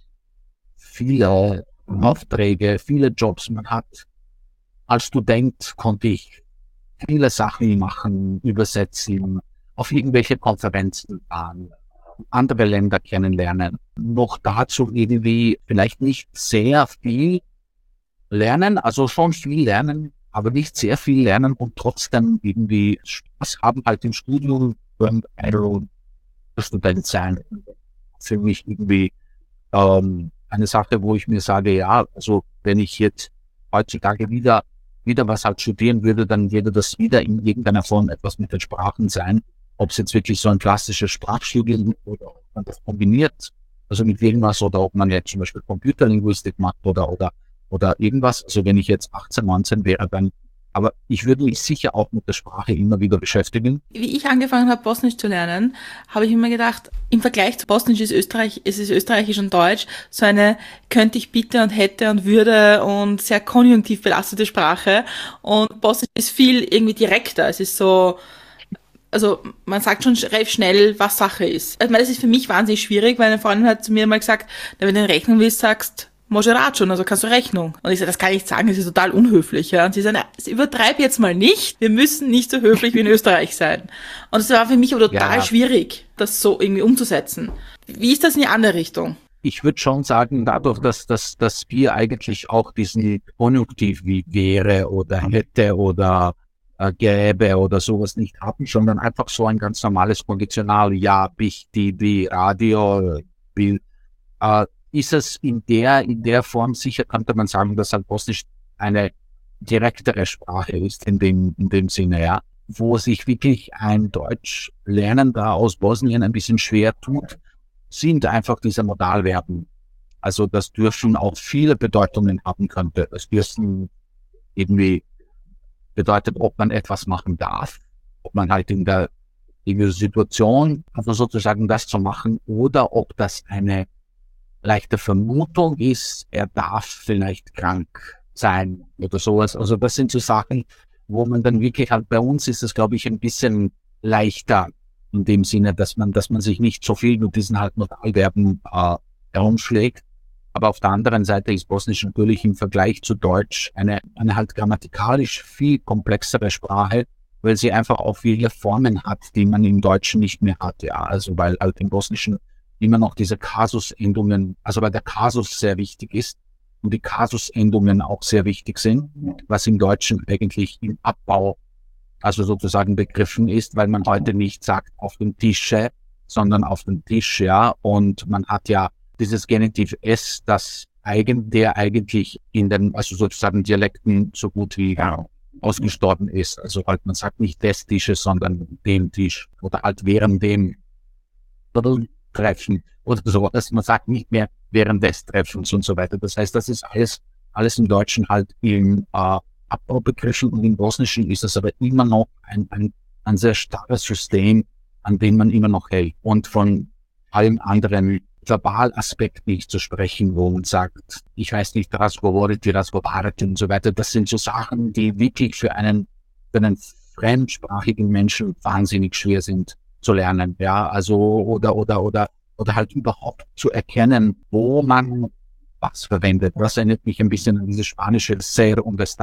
viele Aufträge, viele Jobs. Man hat, als Student konnte ich viele Sachen machen, übersetzen, auf irgendwelche Konferenzen fahren, andere Länder kennenlernen. Noch dazu irgendwie vielleicht nicht sehr viel lernen, also schon viel lernen, aber nicht sehr viel lernen und trotzdem irgendwie Spaß haben halt im Studium beim Student sein. Für mich irgendwie ähm, eine Sache, wo ich mir sage, ja, also wenn ich jetzt heutzutage wieder wieder was halt studieren würde, dann würde das wieder in irgendeiner Form etwas mit den Sprachen sein. Ob es jetzt wirklich so ein klassisches Sprachstudium oder ob man das kombiniert, also mit irgendwas, oder ob man jetzt zum Beispiel Computerlinguistik macht oder oder oder irgendwas. Also wenn ich jetzt achtzehn, neunzehn wäre, dann, aber ich würde mich sicher auch mit der Sprache immer wieder beschäftigen. Wie ich angefangen habe, Bosnisch zu lernen, habe ich immer gedacht, im Vergleich zu Bosnisch ist Österreich, ist es Österreichisch und Deutsch so eine könnte ich bitte und hätte und würde und sehr konjunktiv belastete Sprache. Und Bosnisch ist viel irgendwie direkter. Es ist so, also man sagt schon relativ schnell, was Sache ist. Ich meine, das ist für mich wahnsinnig schwierig, weil eine Freundin hat zu mir mal gesagt, wenn du eine Rechnung willst, sagst Može schon, also kannst du Rechnung. Und ich sage, das kann ich nicht sagen, das ist total unhöflich. Ja? Und sie sagen, übertreib jetzt mal nicht, wir müssen nicht so höflich wie in Österreich sein. Und es war für mich aber total ja. schwierig, das so irgendwie umzusetzen. Wie ist das in die andere Richtung? Ich würde schon sagen, dadurch, dass, dass, dass wir eigentlich auch diesen Konjunktiv wie wäre oder hätte oder äh, gäbe oder sowas nicht haben, sondern einfach so ein ganz normales Konditional, ja, bich, die, die, Radio, Bild, äh, ist es in der, in der Form sicher, könnte man sagen, dass halt Bosnisch eine direktere Sprache ist in dem, in dem Sinne, ja, wo sich wirklich ein Deutschlernender aus Bosnien ein bisschen schwer tut, sind einfach diese Modalverben. Also das dürfen auch viele Bedeutungen haben könnte. Das dürfen irgendwie bedeutet, ob man etwas machen darf, ob man halt in der, in der Situation, also sozusagen das zu machen, oder ob das eine leichte Vermutung ist, er darf vielleicht krank sein oder sowas. Also das sind so Sachen, wo man dann wirklich halt, bei uns ist es, glaube ich, ein bisschen leichter in dem Sinne, dass man, dass man sich nicht so viel mit diesen halt Modalverben äh, herumschlägt. Aber auf der anderen Seite ist Bosnisch natürlich im Vergleich zu Deutsch eine, eine halt grammatikalisch viel komplexere Sprache, weil sie einfach auch viele Formen hat, die man im Deutschen nicht mehr hat. Ja, also weil halt im Bosnischen immer noch diese Kasusendungen, also weil der Kasus sehr wichtig ist und die Kasusendungen auch sehr wichtig sind, was im Deutschen eigentlich im Abbau, also sozusagen begriffen ist, weil man heute nicht sagt auf dem Tische, sondern auf dem Tisch, ja, und man hat ja dieses Genitiv S, das eigen, der eigentlich in den, also sozusagen Dialekten so gut wie ja, ausgestorben ist. Also halt, man sagt nicht des Tisches, sondern dem Tisch oder halt während dem Treffen oder so, dass man sagt nicht mehr während des Treffens und so weiter. Das heißt, das ist alles, alles im Deutschen halt im äh, Abbau begriffen und im Bosnischen ist es aber immer noch ein, ein, ein sehr starres System, an dem man immer noch hält. Und von allem anderen Verbalaspekt nicht zu sprechen, wo man sagt, ich weiß nicht, razgovoriti, razgovarati und so weiter. Das sind so Sachen, die wirklich für einen, für einen fremdsprachigen Menschen wahnsinnig schwer sind zu lernen, ja, also, oder, oder, oder, oder halt überhaupt zu erkennen, wo man was verwendet. Das erinnert mich ein bisschen an dieses spanische ser und estar.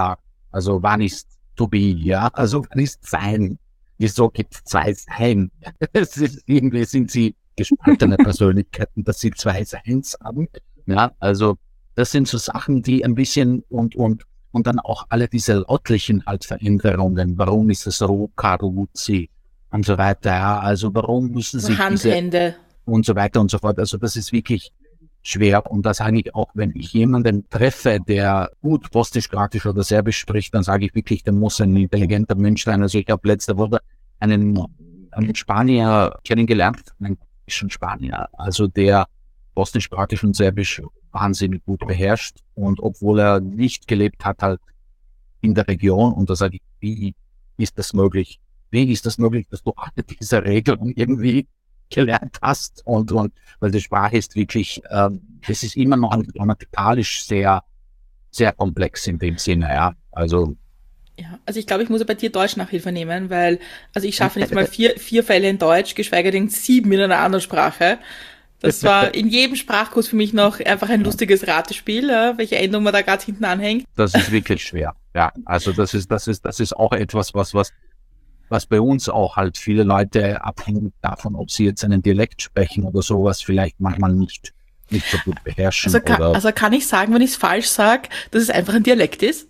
Also wann ist to be, ja? Also wann ist sein? Wieso gibt es zwei Sein? Es ist, irgendwie sind sie gespaltene Persönlichkeiten, dass sie zwei Seins haben. Ja, also das sind so Sachen, die ein bisschen und und und dann auch alle diese lautlichen halt Veränderungen. Warum ist es Ruka, Ruzi und so weiter? Ja, also warum müssen sie Handende und so weiter und so fort. Also das ist wirklich schwer. Und das sage ich auch, wenn ich jemanden treffe, der gut Bosnisch, Kroatisch oder Serbisch spricht, dann sage ich wirklich, der muss ein intelligenter Mensch sein. Also ich habe letzte Woche einen, einen Spanier kennengelernt, einen Spanier, also der Bosnisch, Kroatisch und Serbisch wahnsinnig gut beherrscht. Und obwohl er nicht gelebt hat, halt in der Region, und da sage ich, wie ist das möglich? Wie ist das möglich, dass du alle diese Regeln irgendwie gelernt hast? Und, und weil die Sprache ist wirklich, ähm, es ist immer noch grammatikalisch sehr, sehr komplex in dem Sinne, ja. Also Ja, also ich glaube, ich muss bei dir Deutsch-Nachhilfe nehmen, weil, also ich schaffe nicht mal vier, vier Fälle in Deutsch, geschweige denn sieben in einer anderen Sprache. Das war in jedem Sprachkurs für mich noch einfach ein lustiges Ratespiel, ja, welche Endung man da gerade hinten anhängt. Das ist wirklich schwer, ja. Also das ist, das ist, das ist auch etwas, was, was, was bei uns auch halt viele Leute abhängig davon, ob sie jetzt einen Dialekt sprechen oder sowas, vielleicht manchmal nicht, nicht so gut beherrschen. Also kann, oder also kann ich sagen, wenn ich es falsch sage, dass es einfach ein Dialekt ist?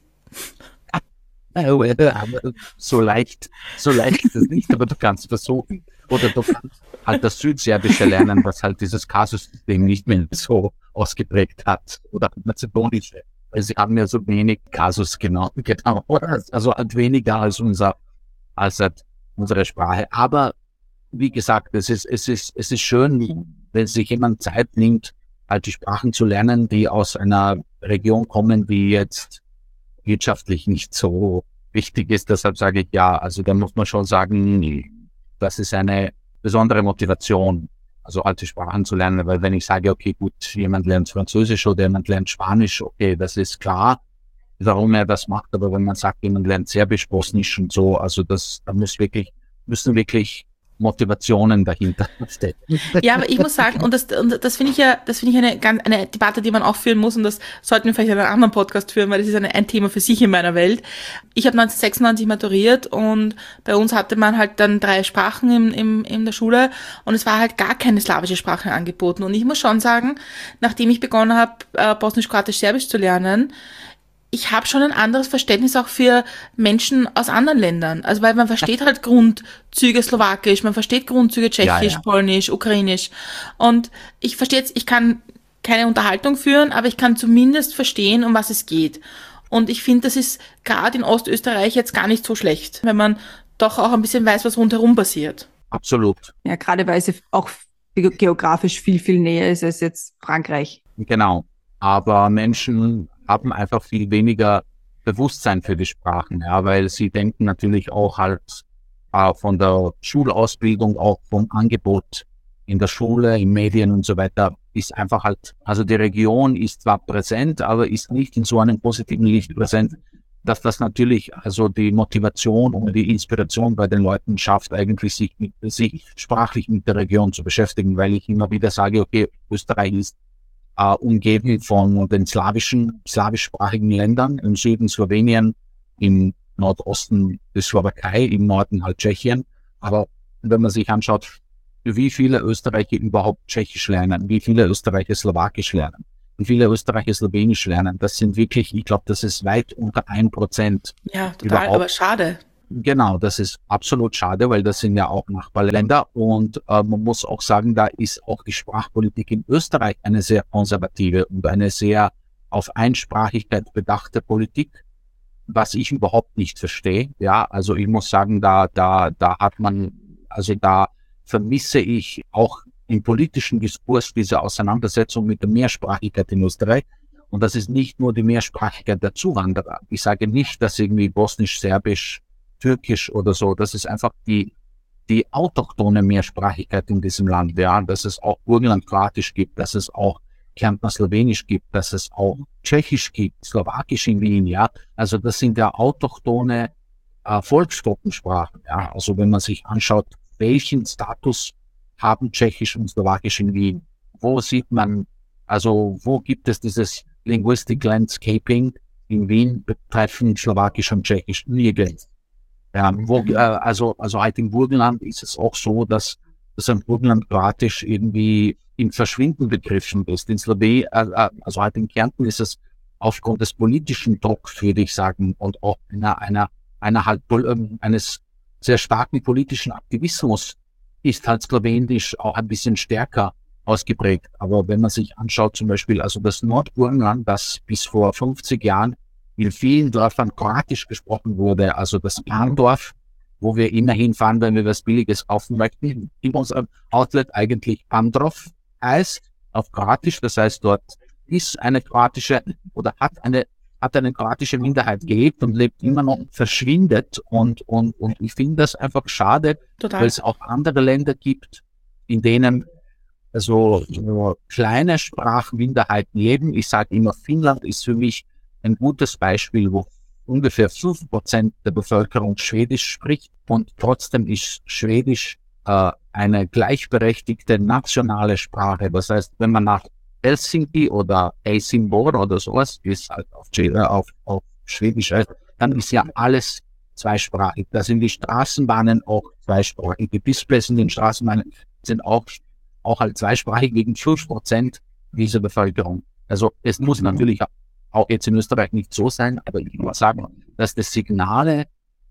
So leicht, so leicht ist es nicht, aber du kannst versuchen. Oder du kannst halt das Südserbische lernen, was halt dieses Kasussystem nicht mehr so ausgeprägt hat. Oder Mazedonische. Weil sie haben ja so wenig Kasus genau, genau. Also halt weniger als unser, als halt unsere Sprache. Aber wie gesagt, es ist, es ist, es ist schön, wenn sich jemand Zeit nimmt, halt die Sprachen zu lernen, die aus einer Region kommen, die jetzt wirtschaftlich nicht so wichtig ist. Deshalb sage ich ja, also da muss man schon sagen, das ist eine besondere Motivation, also alte Sprachen zu lernen, weil wenn ich sage, okay, gut, jemand lernt Französisch oder jemand lernt Spanisch, okay, das ist klar, warum er das macht, aber wenn man sagt, jemand lernt Serbisch, Bosnisch und so, also das, da muss wirklich, müssen wirklich Motivationen dahinter stecken. Ja, aber ich muss sagen, und das, und das finde ich ja, das finde ich eine ganz, eine Debatte, die man auch führen muss, und das sollten wir vielleicht in einem anderen Podcast führen, weil das ist eine, ein Thema für sich in meiner Welt. Ich habe neunzehnhundertsechsundneunzig maturiert und bei uns hatte man halt dann drei Sprachen im, im, in der Schule und es war halt gar keine slawische Sprache angeboten. Und ich muss schon sagen, nachdem ich begonnen habe, äh, Bosnisch, Kroatisch, Serbisch zu lernen, ich habe schon ein anderes Verständnis auch für Menschen aus anderen Ländern. Also weil man versteht halt Grundzüge Slowakisch, man versteht Grundzüge Tschechisch, ja, ja. Polnisch, Ukrainisch. Und ich verstehe jetzt, ich kann keine Unterhaltung führen, aber ich kann zumindest verstehen, um was es geht. Und ich finde, das ist gerade in Ostösterreich jetzt gar nicht so schlecht, wenn man doch auch ein bisschen weiß, was rundherum passiert. Absolut. Ja, gerade weil es auch geografisch viel, viel näher ist als jetzt Frankreich. Genau. Aber Menschen haben einfach viel weniger Bewusstsein für die Sprachen, ja, weil sie denken natürlich auch halt äh, von der Schulausbildung, auch vom Angebot in der Schule, in Medien und so weiter, ist einfach halt, also die Region ist zwar präsent, aber ist nicht in so einem positiven Licht präsent, dass das natürlich also die Motivation und die Inspiration bei den Leuten schafft, eigentlich sich, mit, sich sprachlich mit der Region zu beschäftigen, weil ich immer wieder sage, okay, Österreich ist Uh, umgeben von den slawischen, slawischsprachigen Ländern, im Süden Slowenien, im Nordosten die Slowakei, im Norden halt Tschechien. Aber wenn man sich anschaut, wie viele Österreicher überhaupt Tschechisch lernen, wie viele Österreicher Slowakisch lernen, wie viele Österreicher Slowenisch lernen, das sind wirklich, ich glaube, das ist weit unter ein Prozent. Ja, total, aber schade. Genau, das ist absolut schade, weil das sind ja auch Nachbarländer und äh, man muss auch sagen, da ist auch die Sprachpolitik in Österreich eine sehr konservative und eine sehr auf Einsprachigkeit bedachte Politik, was ich überhaupt nicht verstehe. Ja, also ich muss sagen, da, da, da hat man, also da vermisse ich auch im politischen Diskurs diese Auseinandersetzung mit der Mehrsprachigkeit in Österreich. Und das ist nicht nur die Mehrsprachigkeit der Zuwanderer. Ich sage nicht, dass irgendwie Bosnisch, Serbisch, Türkisch oder so, das ist einfach die, die autochthone Mehrsprachigkeit in diesem Land, ja, dass es auch Burgenland-Kroatisch gibt, dass es auch Kärntner Slowenisch gibt, dass es auch Tschechisch gibt, Slowakisch in Wien, ja, also das sind ja autochthone äh, Volksgruppensprachen, ja, also wenn man sich anschaut, welchen Status haben Tschechisch und Slowakisch in Wien, wo sieht man, also wo gibt es dieses Linguistic Landscaping, in Wien betreffen Slowakisch und Tschechisch nirgends. Ja, wo, äh, also, also halt im Burgenland ist es auch so, dass, dass ein Burgenland Kroatisch irgendwie im Verschwinden begriffen ist. In Slowenien, äh, also halt in Kärnten ist es aufgrund des politischen Drucks, würde ich sagen, und auch einer, einer, einer halt, eines sehr starken politischen Aktivismus ist halt Slowenisch auch ein bisschen stärker ausgeprägt. Aber wenn man sich anschaut, zum Beispiel, also das Nordburgenland, das bis vor fünfzig Jahren in vielen Dörfern Kroatisch gesprochen wurde, also das Pandorf, wo wir immer hinfahren, wenn wir was Billiges kaufen möchten, in unserem Outlet eigentlich Pandrov heißt, auf Kroatisch, das heißt, dort ist eine kroatische oder hat eine hat eine kroatische Minderheit gelebt und lebt immer noch, verschwindet und und und ich finde das einfach schade, Total. weil es auch andere Länder gibt, in denen also so kleine Sprachminderheiten leben. Ich sage immer, Finnland ist für mich ein gutes Beispiel, wo ungefähr fünf Prozent der Bevölkerung Schwedisch spricht und trotzdem ist Schwedisch äh, eine gleichberechtigte nationale Sprache. Das heißt, wenn man nach Helsinki oder Helsingborg oder sowas, wie es halt auf, auf, auf Schwedisch heißt, dann ist ja alles zweisprachig. Da sind die Straßenbahnen auch zweisprachig. Die Displays in den Straßenbahnen sind auch, auch halt zweisprachig gegen fünf Prozent dieser Bevölkerung. Also es muss natürlich auch jetzt in Österreich nicht so sein, aber ich muss sagen, dass die Signale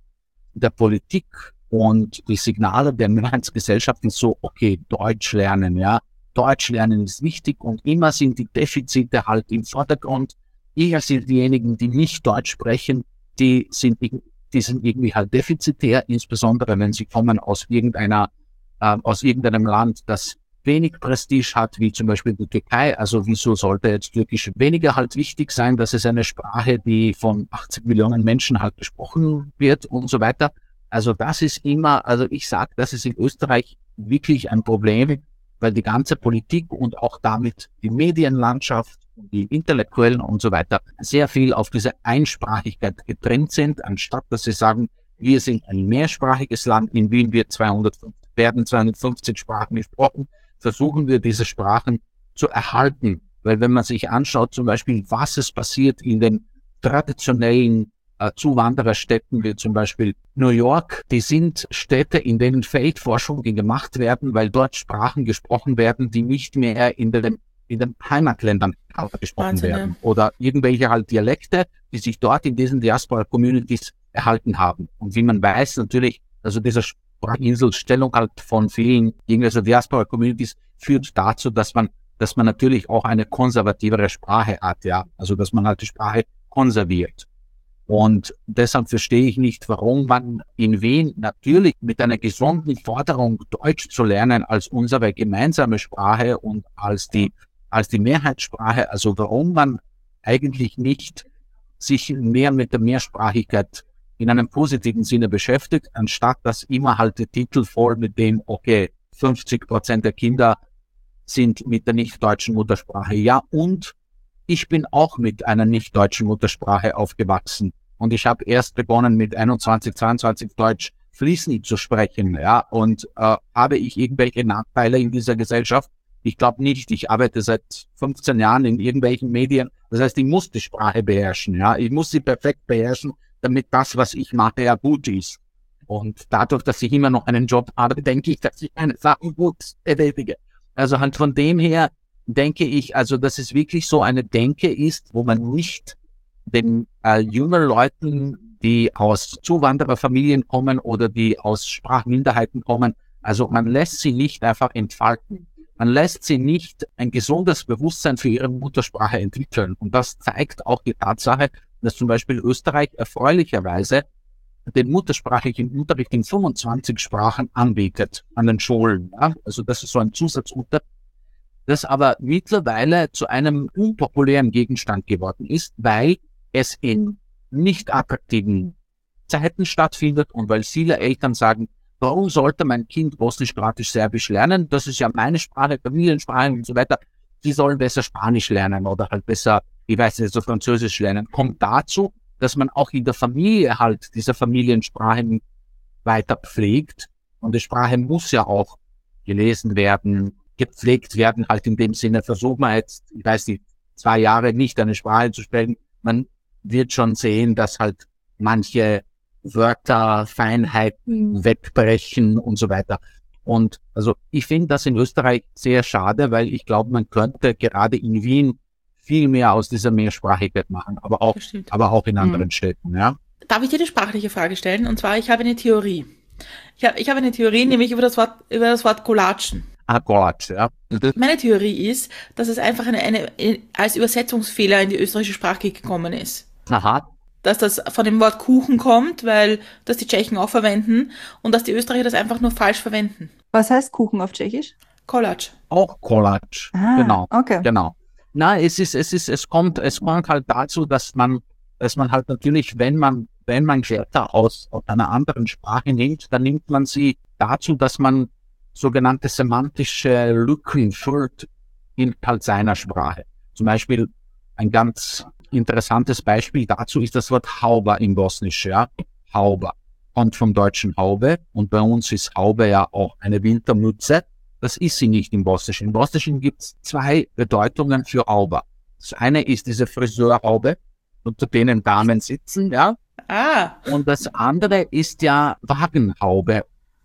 der Politik und die Signale der Mehrheitsgesellschaften so, okay, Deutsch lernen, ja, Deutsch lernen ist wichtig und immer sind die Defizite halt im Vordergrund. Eher sind diejenigen, die nicht Deutsch sprechen, die sind, die sind irgendwie halt defizitär, insbesondere wenn sie kommen aus irgendeiner, äh, aus irgendeinem Land, das wenig Prestige hat, wie zum Beispiel die Türkei. Also wieso sollte jetzt Türkisch weniger halt wichtig sein? Das ist eine Sprache, die von achtzig Millionen Menschen halt gesprochen wird und so weiter. Also das ist immer, also ich sage, das ist in Österreich wirklich ein Problem, weil die ganze Politik und auch damit die Medienlandschaft, die Intellektuellen und so weiter sehr viel auf diese Einsprachigkeit getrennt sind, anstatt dass sie sagen, wir sind ein mehrsprachiges Land, in Wien wird zweihundertfünfzig, werden zweihundertfünfzig Sprachen gesprochen, versuchen wir diese Sprachen zu erhalten. Weil wenn man sich anschaut, zum Beispiel, was es passiert in den traditionellen äh, Zuwandererstädten, wie zum Beispiel New York, die sind Städte, in denen Feldforschungen gemacht werden, weil dort Sprachen gesprochen werden, die nicht mehr in den, in den Heimatländern gesprochen Wahnsinn, werden. ja. Oder irgendwelche halt Dialekte, die sich dort in diesen Diaspora-Communities erhalten haben. Und wie man weiß, natürlich, also diese Sprachinselstellung halt von vielen irgendwelche Diaspora-Communities führt dazu, dass man, dass man natürlich auch eine konservativere Sprache hat, ja. Also, dass man halt die Sprache konserviert. Und deshalb verstehe ich nicht, warum man in Wien natürlich mit einer gesunden Forderung, Deutsch zu lernen als unsere gemeinsame Sprache und als die, als die Mehrheitssprache, also warum man eigentlich nicht sich mehr mit der Mehrsprachigkeit in einem positiven Sinne beschäftigt, anstatt dass immer halt der Titel voll mit dem, okay, fünfzig Prozent der Kinder sind mit der nicht-deutschen Muttersprache. Ja, und ich bin auch mit einer nicht-deutschen Muttersprache aufgewachsen. Und ich habe erst begonnen mit einundzwanzig, zweiundzwanzig Deutsch fließend zu sprechen. Ja, und äh, habe ich irgendwelche Nachteile in dieser Gesellschaft? Ich glaube nicht. Ich arbeite seit fünfzehn Jahren in irgendwelchen Medien. Das heißt, ich muss die Sprache beherrschen. Ja, ich muss sie perfekt beherrschen, damit das, was ich mache, ja gut ist. Und dadurch, dass ich immer noch einen Job habe, denke ich, dass ich meine Sachen gut erledige. Also halt von dem her denke ich, also dass es wirklich so eine Denke ist, wo man nicht den äh, jungen Leuten, die aus Zuwandererfamilien kommen oder die aus Sprachminderheiten kommen, also man lässt sie nicht einfach entfalten. Man lässt sie nicht ein gesundes Bewusstsein für ihre Muttersprache entwickeln. Und das zeigt auch die Tatsache, dass zum Beispiel Österreich erfreulicherweise den muttersprachlichen Unterricht in fünfundzwanzig Sprachen anbietet an den Schulen. Ja? Also das ist so ein Zusatzunterricht, das aber mittlerweile zu einem unpopulären Gegenstand geworden ist, weil es in nicht attraktiven Zeiten stattfindet und weil viele Eltern sagen, warum sollte mein Kind Bosnisch, Kroatisch, Serbisch lernen? Das ist ja meine Sprache, Familiensprache und so weiter. Sie sollen besser Spanisch lernen oder halt besser, ich weiß nicht, so Französisch lernen. Kommt dazu, dass man auch in der Familie halt diese Familiensprachen weiter pflegt. Und die Sprache muss ja auch gelesen werden, gepflegt werden, halt in dem Sinne, versucht man jetzt, ich weiß nicht, zwei Jahre nicht eine Sprache zu sprechen. Man wird schon sehen, dass halt manche Wörter, Feinheiten wegbrechen und so weiter. Und also ich finde das in Österreich sehr schade, weil ich glaube, man könnte gerade in Wien viel mehr aus dieser Mehrsprachigkeit machen, aber auch, aber auch in anderen mhm. Städten. Ja. Darf ich dir eine sprachliche Frage stellen? Und zwar, ich habe eine Theorie. Ich habe, ich habe eine Theorie, nämlich über das Wort, über das Wort Colatschen. Ah, Collage, ja. Meine Theorie ist, dass es einfach eine, eine, als Übersetzungsfehler in die österreichische Sprache gekommen ist. Aha. Dass das von dem Wort Kuchen kommt, weil das die Tschechen auch verwenden und dass die Österreicher das einfach nur falsch verwenden. Was heißt Kuchen auf Tschechisch? Kolatsch. Auch Kolatsch. Ah, genau. Okay. Genau. Na, es ist, es ist, es kommt, es kommt halt dazu, dass man, dass man halt natürlich, wenn man, wenn man Wörter aus, aus einer anderen Sprache nimmt, dann nimmt man sie dazu, dass man sogenannte semantische Lücken füllt in halt seiner Sprache. Zum Beispiel ein ganz interessantes Beispiel dazu ist das Wort Hauber im Bosnischen, ja. Hauber kommt vom deutschen Haube und bei uns ist Haube ja auch eine Wintermütze. Das ist sie nicht im Bosnischen. Im Bosnischen gibt es zwei Bedeutungen für Hauber. Das eine ist diese Friseurhaube, unter denen Damen sitzen, ja. Ah. Und das andere ist ja Wagenhaube.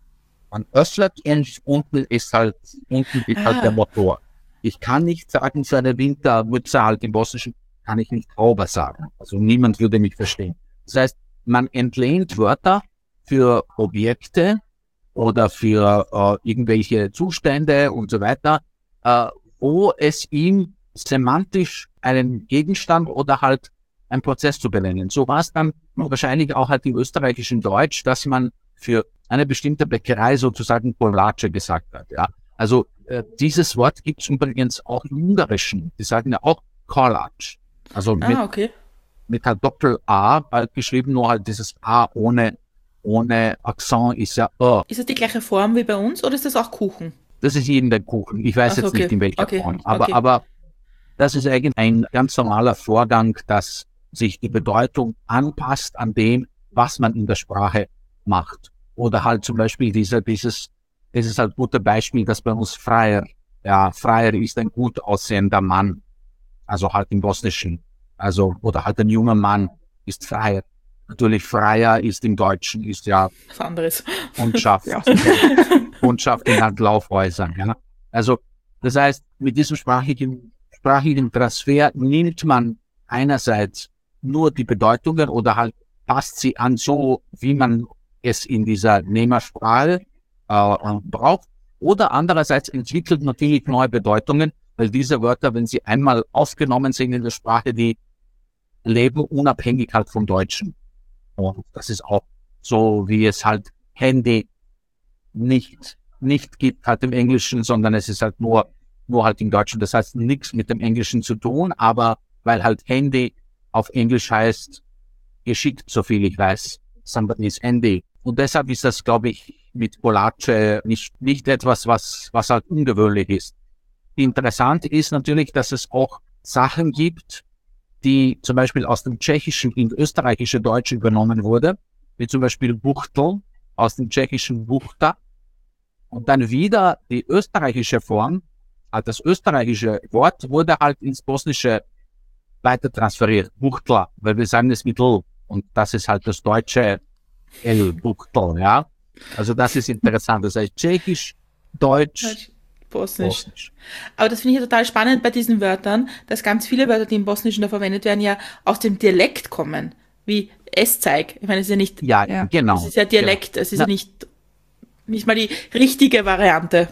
Man öffnet und unten ist halt, unten ist ah. halt der Motor. Ich kann nicht sagen, für eine Wintermütze halt im Bosnischen kann ich nicht Hauber sagen. Also niemand würde mich verstehen. Das heißt, man entlehnt Wörter für Objekte oder für äh, irgendwelche Zustände und so weiter, äh, wo es ihm semantisch einen Gegenstand oder halt einen Prozess zu benennen. So war es dann wahrscheinlich auch halt im österreichischen Deutsch, dass man für eine bestimmte Bäckerei sozusagen Collace gesagt hat. Ja, also äh, dieses Wort gibt es übrigens auch im Ungarischen. Die sagen ja auch Collage. Also mit, ah, okay. mit halt Doppel-A halt geschrieben, nur halt dieses A ohne ohne Akzent ist ja O. Ist das die gleiche Form wie bei uns oder ist das auch Kuchen? Das ist jeden der Kuchen. Ich weiß Ach, jetzt okay. nicht in welcher okay. Form. Aber, okay. aber das ist eigentlich ein ganz normaler Vorgang, dass sich die Bedeutung anpasst an dem, was man in der Sprache macht. Oder halt zum Beispiel dieser, dieses, das ist halt ein gutes Beispiel, dass bei uns Freier, ja, Freier ist ein gut aussehender Mann. Also halt im Bosnischen. Also, oder halt ein junger Mann ist Freier. Natürlich Freier ist im Deutschen, ist ja was anderes. Kundschaft. ja. Kundschaft in halt Laufhäusern, ja. Also, das heißt, mit diesem sprachlichen, sprachlichen Transfer nimmt man einerseits nur die Bedeutungen oder halt passt sie an so, wie man es in dieser Nehmersprache äh, braucht. Oder andererseits entwickelt natürlich neue Bedeutungen, weil diese Wörter, wenn sie einmal aufgenommen sind in der Sprache, die leben unabhängig halt vom Deutschen. Und das ist auch so, wie es halt Handy nicht, nicht gibt halt im Englischen, sondern es ist halt nur, nur halt im Deutschen. Das heißt, nichts mit dem Englischen zu tun, aber weil halt Handy auf Englisch heißt, geschickt, so viel ich weiß. Somebody's Handy. Und deshalb ist das, glaube ich, mit Collace nicht, nicht etwas, was, was halt ungewöhnlich ist. Interessant ist natürlich, dass es auch Sachen gibt, die zum Beispiel aus dem Tschechischen in österreichische Deutsch übernommen wurde, wie zum Beispiel Buchtel aus dem Tschechischen Buchta. Und dann wieder die österreichische Form, halt das österreichische Wort, wurde halt ins Bosnische weiter transferiert, Buchtla, weil wir sagen es mit L. Und das ist halt das deutsche L, Buchtel, ja. Also das ist interessant. Das heißt Tschechisch, Deutsch, Deutsch. Bosnisch. Bosnisch. Aber das finde ich ja total spannend bei diesen Wörtern, dass ganz viele Wörter, die im Bosnischen da verwendet werden, ja aus dem Dialekt kommen. Wie Esszeig. Ich meine, es ist ja nicht... Ja, ja. genau. Es ist ja Dialekt, genau. es ist ja nicht, nicht mal die richtige Variante.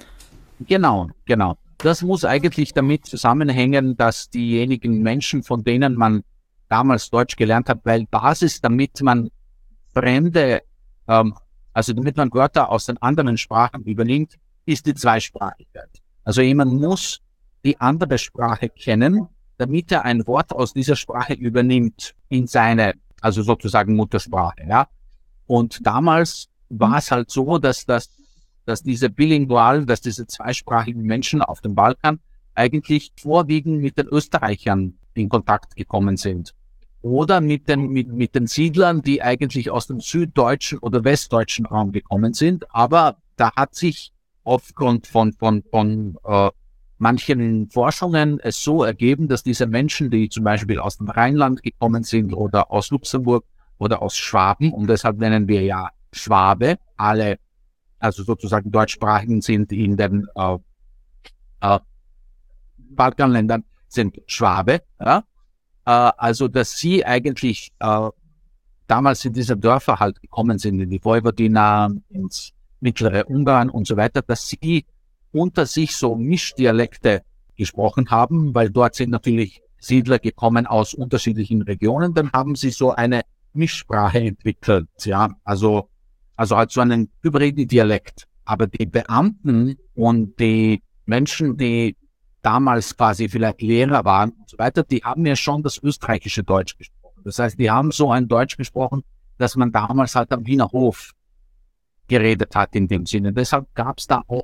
Genau, genau. Das muss eigentlich damit zusammenhängen, dass diejenigen Menschen, von denen man damals Deutsch gelernt hat, weil Basis, damit man fremde, ähm, also damit man Wörter aus den anderen Sprachen übernimmt, ist die Zweisprachigkeit. Also jemand muss die andere Sprache kennen, damit er ein Wort aus dieser Sprache übernimmt in seine, also sozusagen Muttersprache, ja. Und damals war es halt so, dass das, dass diese bilingualen, dass diese zweisprachigen Menschen auf dem Balkan eigentlich vorwiegend mit den Österreichern in Kontakt gekommen sind. Oder mit den, mit, mit den Siedlern, die eigentlich aus dem süddeutschen oder westdeutschen Raum gekommen sind. Aber da hat sich aufgrund von, von, von äh, manchen Forschungen es so ergeben, dass diese Menschen, die zum Beispiel aus dem Rheinland gekommen sind oder aus Luxemburg oder aus Schwaben, und deshalb nennen wir ja Schwabe, alle, also sozusagen Deutschsprachigen sind in den äh, äh, Balkanländern sind Schwabe, ja? äh, also dass sie eigentlich äh, damals in diese Dörfer halt gekommen sind, in die Vojvodina, ins mittlere Ungarn und so weiter, dass sie unter sich so Mischdialekte gesprochen haben, weil dort sind natürlich Siedler gekommen aus unterschiedlichen Regionen, dann haben sie so eine Mischsprache entwickelt, ja, also, also halt so einen hybriden Dialekt. Aber die Beamten und die Menschen, die damals quasi vielleicht Lehrer waren und so weiter, die haben ja schon das österreichische Deutsch gesprochen. Das heißt, die haben so ein Deutsch gesprochen, dass man damals halt am Wiener Hof geredet hat in dem Sinne. Deshalb gab es da auch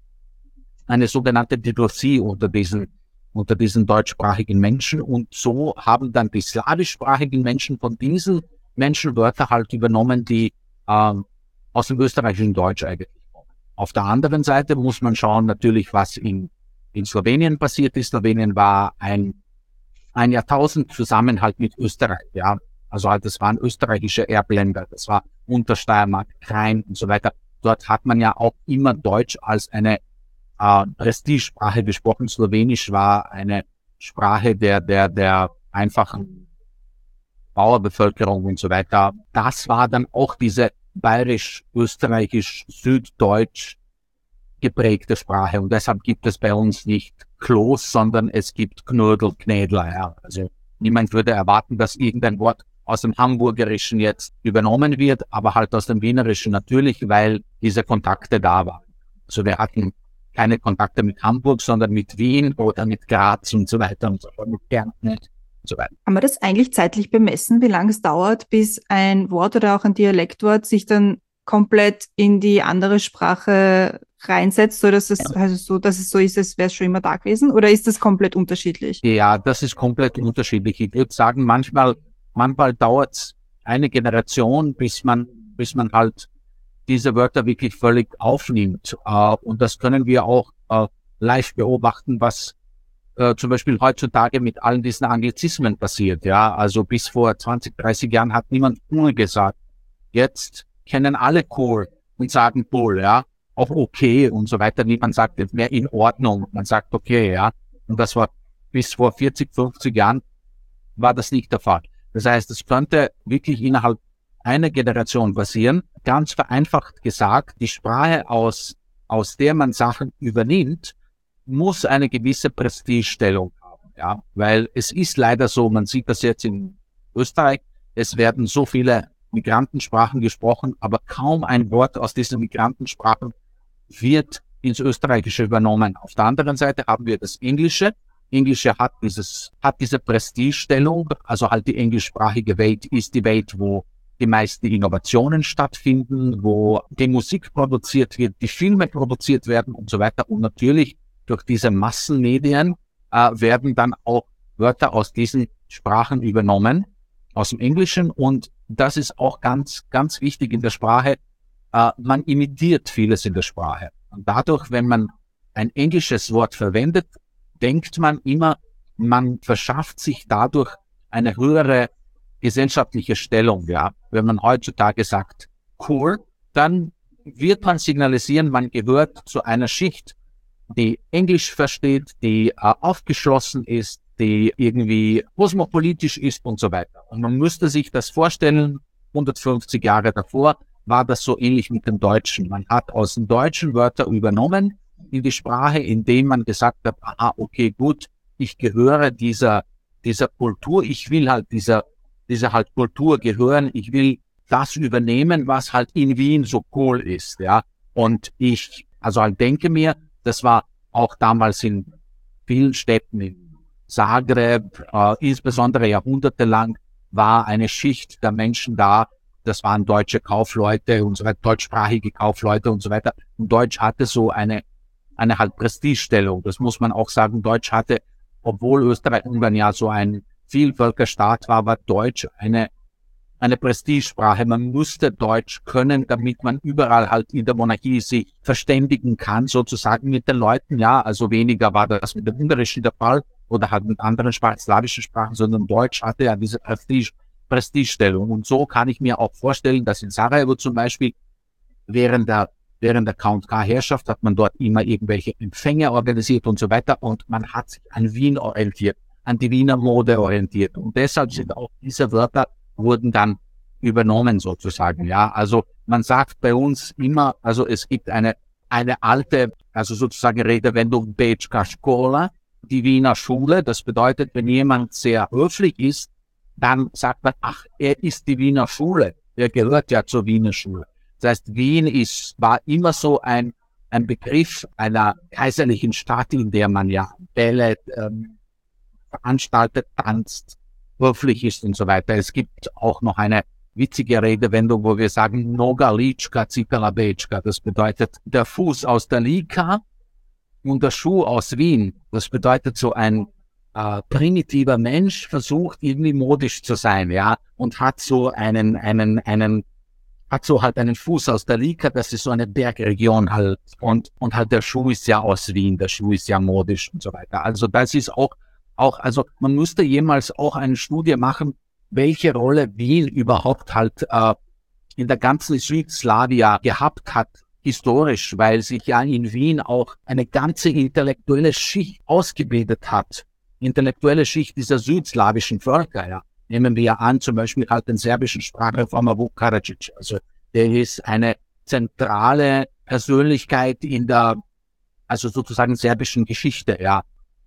eine sogenannte Diglossie unter diesen, unter diesen deutschsprachigen Menschen, und so haben dann die slawischsprachigen Menschen von diesen Menschen Wörter halt übernommen, die ähm, aus dem österreichischen Deutsch eigentlich kommen. Auf der anderen Seite muss man schauen natürlich, was in, in Slowenien passiert ist. Slowenien war ein, ein Jahrtausend Zusammenhalt mit Österreich, ja. Also halt, das waren österreichische Erbländer, das war Untersteiermark, Rhein und so weiter. Dort hat man ja auch immer Deutsch als eine äh, Prestigesprache gesprochen. Slowenisch war eine Sprache der, der, der einfachen Bauerbevölkerung und so weiter. Das war dann auch diese bayerisch, österreichisch, süddeutsch geprägte Sprache. Und deshalb gibt es bei uns nicht Kloß, sondern es gibt Knödel, Knädler. Ja. Also niemand würde erwarten, dass irgendein Wort aus dem Hamburgerischen jetzt übernommen wird, aber halt aus dem Wienerischen natürlich, weil diese Kontakte da waren. Also wir hatten keine Kontakte mit Hamburg, sondern mit Wien oder mit Graz und so weiter und so fort, mit Kärnten und so weiter. Kann man das eigentlich zeitlich bemessen, wie lange es dauert, bis ein Wort oder auch ein Dialektwort sich dann komplett in die andere Sprache reinsetzt, so dass es, ja. also so, dass es so ist, als wäre es schon immer da gewesen, oder ist das komplett unterschiedlich? Ja, das ist komplett unterschiedlich. Ich würde sagen, manchmal, manchmal dauert es eine Generation, bis man, bis man halt diese Wörter wirklich völlig aufnimmt. Uh, und das können wir auch uh, live beobachten, was uh, zum Beispiel heutzutage mit allen diesen Anglizismen passiert. Ja, also bis vor zwanzig, dreißig Jahren hat niemand cool gesagt. Jetzt kennen alle cool und sagen cool, ja, auch okay und so weiter. Niemand sagt jetzt mehr in Ordnung. Man sagt okay, ja. Und das war bis vor vierzig, fünfzig Jahren war das nicht der Fall. Das heißt, es könnte wirklich innerhalb einer Generation passieren. Ganz vereinfacht gesagt, die Sprache, aus, aus der man Sachen übernimmt, muss eine gewisse Prestigestellung haben. Ja, weil es ist leider so, man sieht das jetzt in Österreich, es werden so viele Migrantensprachen gesprochen, aber kaum ein Wort aus diesen Migrantensprachen wird ins Österreichische übernommen. Auf der anderen Seite haben wir das Englische. Englische hat dieses, hat diese Prestigestellung, also halt die englischsprachige Welt ist die Welt, wo die meisten Innovationen stattfinden, wo die Musik produziert wird, die Filme produziert werden und so weiter. Und natürlich durch diese Massenmedien äh, werden dann auch Wörter aus diesen Sprachen übernommen, aus dem Englischen. Und das ist auch ganz, ganz wichtig in der Sprache. Äh, man imitiert vieles in der Sprache. Und dadurch, wenn man ein englisches Wort verwendet, denkt man immer, man verschafft sich dadurch eine höhere gesellschaftliche Stellung. Ja, wenn man heutzutage sagt cool, dann wird man signalisieren, man gehört zu einer Schicht, die Englisch versteht, die äh, aufgeschlossen ist, die irgendwie kosmopolitisch ist und so weiter. Und man müsste sich das vorstellen, hundertfünfzig Jahre davor war das so ähnlich mit dem Deutschen. Man hat aus dem Deutschen Wörter übernommen in die Sprache, indem man gesagt hat, aha, okay, gut, ich gehöre dieser, dieser Kultur, ich will halt dieser, dieser halt Kultur gehören, ich will das übernehmen, was halt in Wien so cool ist, ja. Und ich, also halt denke mir, das war auch damals in vielen Städten, in Zagreb, äh, insbesondere jahrhundertelang, war eine Schicht der Menschen da, das waren deutsche Kaufleute und so weiter, deutschsprachige Kaufleute und so weiter. Und Deutsch hatte so eine eine halt Prestigestellung. Das muss man auch sagen. Deutsch hatte, obwohl Österreich-Ungarn ja so ein Vielvölkerstaat war, war Deutsch eine eine Prestigesprache. Man musste Deutsch können, damit man überall halt in der Monarchie sich verständigen kann, sozusagen mit den Leuten. Ja, also weniger war das mit dem Ungarischen der Fall oder halt mit anderen Sprachen, slawischen Sprachen, sondern Deutsch hatte ja diese Prestige, Prestigestellung. Und so kann ich mir auch vorstellen, dass in Sarajevo zum Beispiel während der Während der K und K-Herrschaft hat man dort immer irgendwelche Empfänge organisiert und so weiter. Und man hat sich an Wien orientiert, an die Wiener Mode orientiert. Und deshalb sind auch diese Wörter wurden dann übernommen sozusagen. Ja, also man sagt bei uns immer, also es gibt eine, eine alte, also sozusagen Redewendung Bečka Škola, die Wiener Schule. Das bedeutet, wenn jemand sehr höflich ist, dann sagt man, ach, er ist die Wiener Schule. Er gehört ja zur Wiener Schule. Das heißt, Wien ist, war immer so ein, ein Begriff einer kaiserlichen Stadt, in der man ja Bälle ähm, veranstaltet, tanzt, höflich ist und so weiter. Es gibt auch noch eine witzige Redewendung, wo wir sagen, Noga Lička, Cipela Bečka. Das bedeutet, der Fuß aus der Lika und der Schuh aus Wien. Das bedeutet, so ein äh, primitiver Mensch versucht irgendwie modisch zu sein, ja, und hat so einen, einen, einen hat so halt einen Fuß aus der Lika, das ist so eine Bergregion halt. Und, und halt der Schuh ist ja aus Wien, der Schuh ist ja modisch und so weiter. Also das ist auch, auch, also man müsste jemals auch eine Studie machen, welche Rolle Wien überhaupt halt äh, in der ganzen Südslawia gehabt hat, historisch, weil sich ja in Wien auch eine ganze intellektuelle Schicht ausgebildet hat. Intellektuelle Schicht dieser südslawischen Völker, ja. Nehmen wir ja an, zum Beispiel halt den serbischen Sprachreformer Vuk Karadžić. Also der ist eine zentrale Persönlichkeit in der, also sozusagen serbischen Geschichte, ja.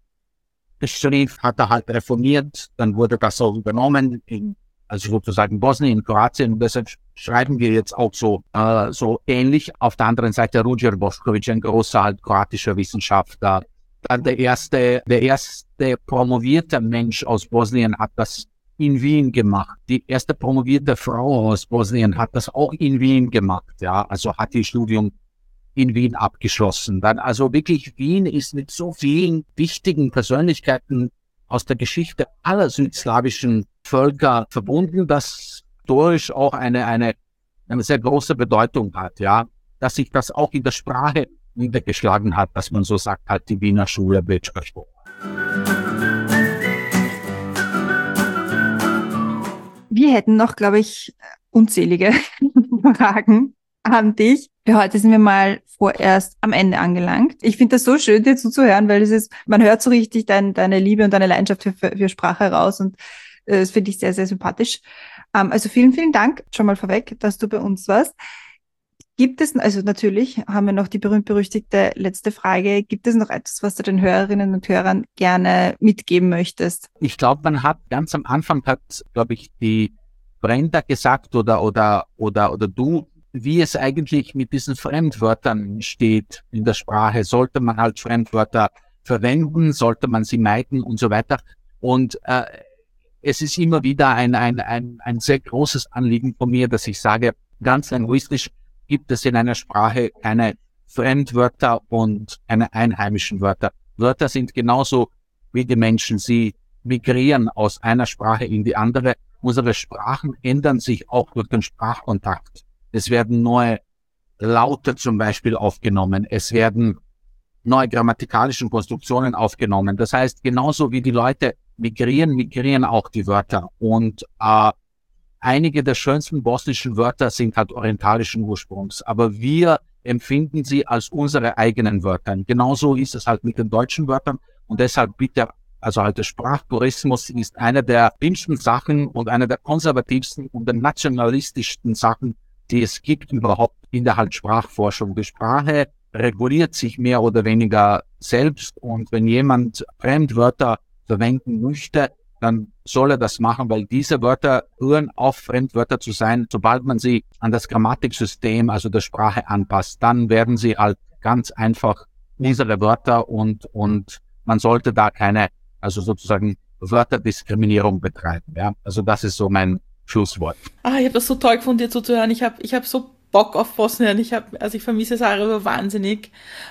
Das Schrift hat er halt reformiert, dann wurde das auch übernommen, in, also sozusagen Bosnien, in Kroatien. Und deshalb schreiben wir jetzt auch so, äh, so ähnlich. Auf der anderen Seite Ruđer Bošković, ein großer halt kroatischer Wissenschaftler. Dann der erste, der erste promovierte Mensch aus Bosnien hat das in Wien gemacht. Die erste promovierte Frau aus Bosnien hat das auch in Wien gemacht, ja, also hat ihr Studium in Wien abgeschlossen. Dann also wirklich Wien ist mit so vielen wichtigen Persönlichkeiten aus der Geschichte aller südslawischen Völker verbunden, dass historisch auch eine, eine, eine sehr große Bedeutung hat, ja, dass sich das auch in der Sprache niedergeschlagen hat, dass man so sagt, halt die Wiener Schule Bečka Škola. Wir hätten noch, glaube ich, unzählige Fragen an dich. Für heute sind wir mal vorerst am Ende angelangt. Ich finde das so schön, dir zuzuhören, weil es ist, man hört so richtig dein, deine Liebe und deine Leidenschaft für, für Sprache raus und äh, das finde ich sehr, sehr sympathisch. Ähm, also vielen, vielen Dank schon mal vorweg, dass du bei uns warst. Gibt es, also natürlich haben wir noch die berühmt-berüchtigte letzte Frage. Gibt es noch etwas, was du den Hörerinnen und Hörern gerne mitgeben möchtest? Ich glaube, man hat ganz am Anfang hat, glaube ich, die Brenda gesagt oder, oder, oder, oder du, wie es eigentlich mit diesen Fremdwörtern steht in der Sprache. Sollte man halt Fremdwörter verwenden? Sollte man sie meiden und so weiter? Und äh, es ist immer wieder ein, ein, ein, ein sehr großes Anliegen von mir, dass ich sage, ganz linguistisch, gibt es in einer Sprache keine Fremdwörter und keine einheimischen Wörter. Wörter sind genauso wie die Menschen. Sie migrieren aus einer Sprache in die andere. Unsere Sprachen ändern sich auch durch den Sprachkontakt. Es werden neue Laute zum Beispiel aufgenommen. Es werden neue grammatikalische Konstruktionen aufgenommen. Das heißt, genauso wie die Leute migrieren, migrieren auch die Wörter. Und äh, einige der schönsten bosnischen Wörter sind halt orientalischen Ursprungs, aber wir empfinden sie als unsere eigenen Wörter. Genauso ist es halt mit den deutschen Wörtern und deshalb bitte, also halt der Sprachtourismus ist eine der dümmsten Sachen und eine der konservativsten und der nationalistischsten Sachen, die es gibt überhaupt in der halt Sprachforschung. Die Sprache reguliert sich mehr oder weniger selbst und wenn jemand Fremdwörter verwenden möchte, dann soll er das machen, weil diese Wörter hören auf, Fremdwörter zu sein. Sobald man sie an das Grammatiksystem, also der Sprache anpasst, dann werden sie halt ganz einfach unsere Wörter und, und man sollte da keine, also sozusagen Wörterdiskriminierung betreiben. Ja, also das ist so mein Schlusswort. Ah, ich habe das so toll gefunden, dir zuzuhören. Ich habe, ich habe so Bock auf Bosnien. Ich habe, also ich vermisse Sarajevo wahnsinnig.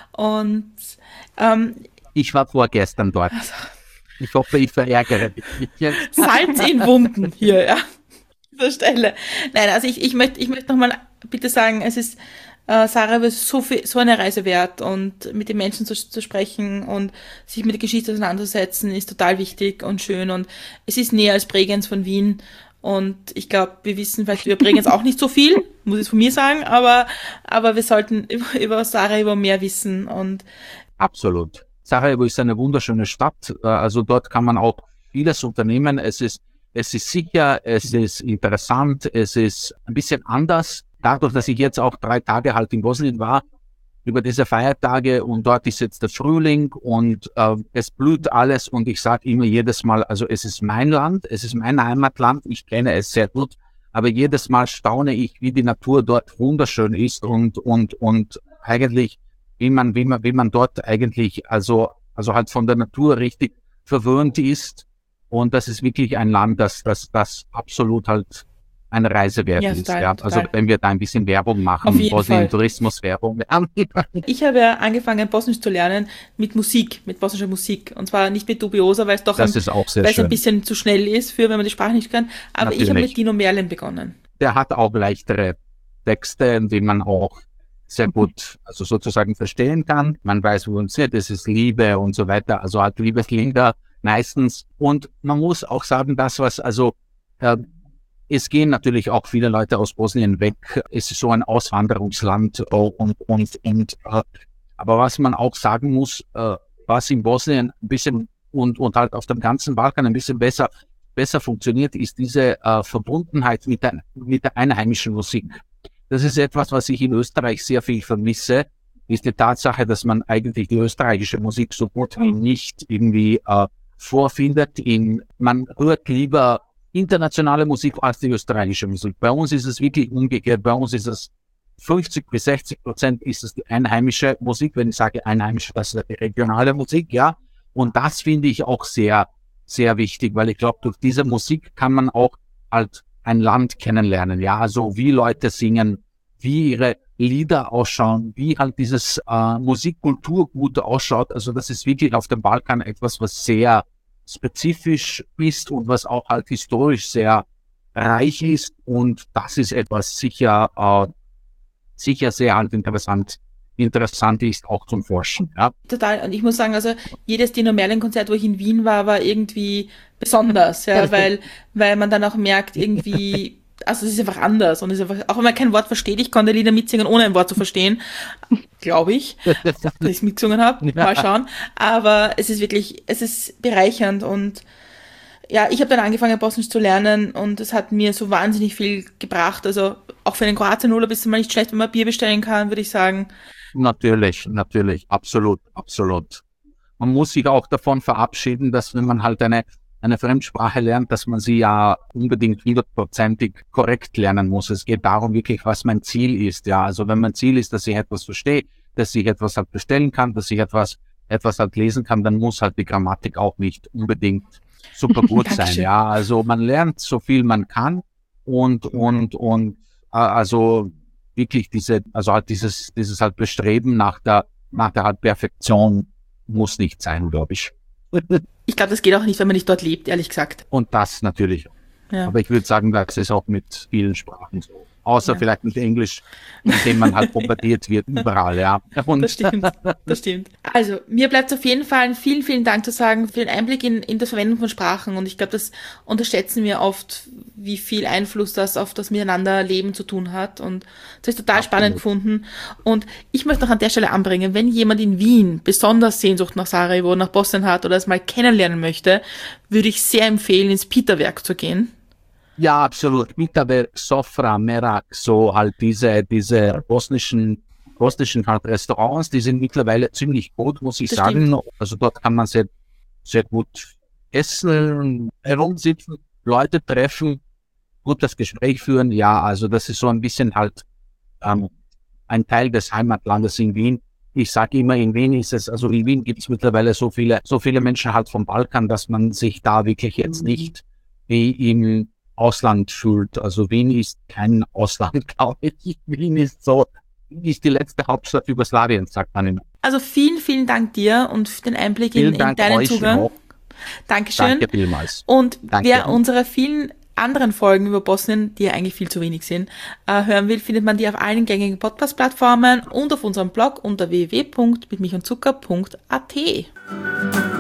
Und ähm, ich war vorgestern dort. Also, ich hoffe, ich verärgere dich nicht jetzt. Salz in Wunden hier, ja. dieser Stelle. Nein, also ich, ich möchte ich möchte nochmal bitte sagen, es ist äh, Sarajevo ist so viel, so eine Reise wert und mit den Menschen zu, zu sprechen und sich mit der Geschichte auseinanderzusetzen ist total wichtig und schön und es ist näher als Bregenz von Wien und ich glaube, wir wissen vielleicht über Bregenz auch nicht so viel, muss ich von mir sagen, aber aber wir sollten über, über Sarajevo mehr wissen und Absolut. Sarajevo ist eine wunderschöne Stadt, äh, also dort kann man auch vieles unternehmen. Es ist Es ist sicher, es ist interessant, es ist ein bisschen anders. Dadurch, dass ich jetzt auch drei Tage halt in Bosnien war, über diese Feiertage und dort ist jetzt der Frühling und äh, es blüht alles und ich sage immer jedes Mal, also es ist mein Land, es ist mein Heimatland, ich kenne es sehr gut, aber jedes Mal staune ich, wie die Natur dort wunderschön ist und und und eigentlich, wie man wie man wie man dort eigentlich also also halt von der Natur richtig verwöhnt ist. Und das ist wirklich ein Land, das, das, das absolut halt eine Reise wert Ja, ist. total, Ja. total. Also wenn wir da ein bisschen Werbung machen, Auf jeden Fall. Bosnien-Tourismus-Werbung. ich habe ja angefangen, Bosnisch zu lernen mit Musik, mit bosnischer Musik. Und zwar nicht mit Dubiosa, weil es doch Das ein, ist auch sehr weil es ein schön. bisschen zu schnell ist, für wenn man die Sprache nicht kann. Aber ich habe Natürlich. mit Dino Merlin begonnen. Der hat auch leichtere Texte, die man auch sehr gut, also sozusagen verstehen kann. Man weiß, worum es geht, es ist Liebe und so weiter. Also halt Liebeslieder meistens. Und man muss auch sagen, das was, also äh, es gehen natürlich auch viele Leute aus Bosnien weg. Es ist so ein Auswanderungsland oh, und und und. Äh, aber was man auch sagen muss, äh, was in Bosnien ein bisschen und und halt auf dem ganzen Balkan ein bisschen besser besser funktioniert, ist diese äh, Verbundenheit mit der mit der einheimischen Musik. Das ist etwas, was ich in Österreich sehr viel vermisse, ist die Tatsache, dass man eigentlich die österreichische Musik so gut wie nicht irgendwie äh, vorfindet. In, man hört lieber internationale Musik als die österreichische Musik. Bei uns ist es wirklich umgekehrt. Bei uns ist es fünfzig bis sechzig Prozent ist es die einheimische Musik. Wenn ich sage einheimische, das ist die regionale Musik, ja. Und das finde ich auch sehr, sehr wichtig, weil ich glaube, durch diese Musik kann man auch halt ein Land kennenlernen, ja. Also wie Leute singen, wie ihre Lieder ausschauen, wie halt dieses äh, Musikkulturgut ausschaut. Also das ist wirklich auf dem Balkan etwas, was sehr spezifisch ist und was auch halt historisch sehr reich ist. Und das ist etwas sicher, äh, sicher sehr halt interessant, interessant ist auch zum Forschen. Ja. Total. Und ich muss sagen, also jedes Dino Merlin Konzert, wo ich in Wien war, war irgendwie besonders, ja, weil, weil man dann auch merkt, irgendwie, also es ist einfach anders und es ist einfach, auch wenn man kein Wort versteht, ich konnte Lieder mitsingen, ohne ein Wort zu verstehen, glaube ich, dass ich es mitgesungen habe, mal schauen, aber es ist wirklich, es ist bereichernd und ja, ich habe dann angefangen, Bosnisch zu lernen und es hat mir so wahnsinnig viel gebracht, also auch für den Kroatienurlaub ist es mal nicht schlecht, wenn man Bier bestellen kann, würde ich sagen. Natürlich, natürlich, absolut, absolut. Man muss sich auch davon verabschieden, dass wenn man halt eine eine Fremdsprache lernt, dass man sie ja unbedingt hundertprozentig korrekt lernen muss. Es geht darum wirklich, was mein Ziel ist. Ja, also wenn mein Ziel ist, dass ich etwas verstehe, dass ich etwas halt bestellen kann, dass ich etwas etwas halt lesen kann, dann muss halt die Grammatik auch nicht unbedingt super gut sein. Ja, also man lernt so viel man kann und und und äh, also wirklich diese, also halt dieses dieses halt Bestreben nach der nach der halt Perfektion muss nicht sein, glaube ich. Ich glaube, das geht auch nicht, wenn man nicht dort lebt, ehrlich gesagt. Und das natürlich. Ja. Aber ich würde sagen, das ist auch mit vielen Sprachen so. Außer Ja. vielleicht mit Englisch, mit dem man halt bombardiert wird, überall, ja. Und Das stimmt, das stimmt. Also, mir bleibt auf jeden Fall vielen, vielen Dank zu sagen für den Einblick in, in das Verwenden von Sprachen. Und ich glaube, das unterschätzen wir oft, wie viel Einfluss das auf das Miteinanderleben zu tun hat. Und das ist total Absolut. spannend gefunden. Und ich möchte noch an der Stelle anbringen, wenn jemand in Wien besonders Sehnsucht nach Sarajevo, nach Bosnien hat oder es mal kennenlernen möchte, würde ich sehr empfehlen, ins Peterwerk zu gehen. ja, absolut. Peterwerk, Sofra, Merak, so halt diese, diese bosnischen, bosnischen halt Restaurants, die sind mittlerweile ziemlich gut, muss ich Das sagen. stimmt. Also dort kann man sehr, sehr gut essen, herumsitzen, Leute treffen, gut das Gespräch führen. Ja, also das ist so ein bisschen halt ähm, ein Teil des Heimatlandes in Wien. Ich sage immer, in Wien ist es, also in Wien gibt es mittlerweile so viele, so viele Menschen halt vom Balkan, dass man sich da wirklich jetzt nicht wie im Ausland fühlt. Also Wien ist kein Ausland, glaube ich. Wien ist so, Wien ist die letzte Hauptstadt Jugoslawiens, sagt man immer. Also vielen, vielen Dank dir und für den Einblick in, Vielen in Dank deinen euch Zugang. auch. Dankeschön. Danke vielmals. Und Danke. wer unsere vielen anderen Folgen über Bosnien, die ja eigentlich viel zu wenig sind, äh, hören will, findet man die auf allen gängigen Podcast-Plattformen und auf unserem Blog unter w w w punkt mit milch und zucker punkt a t.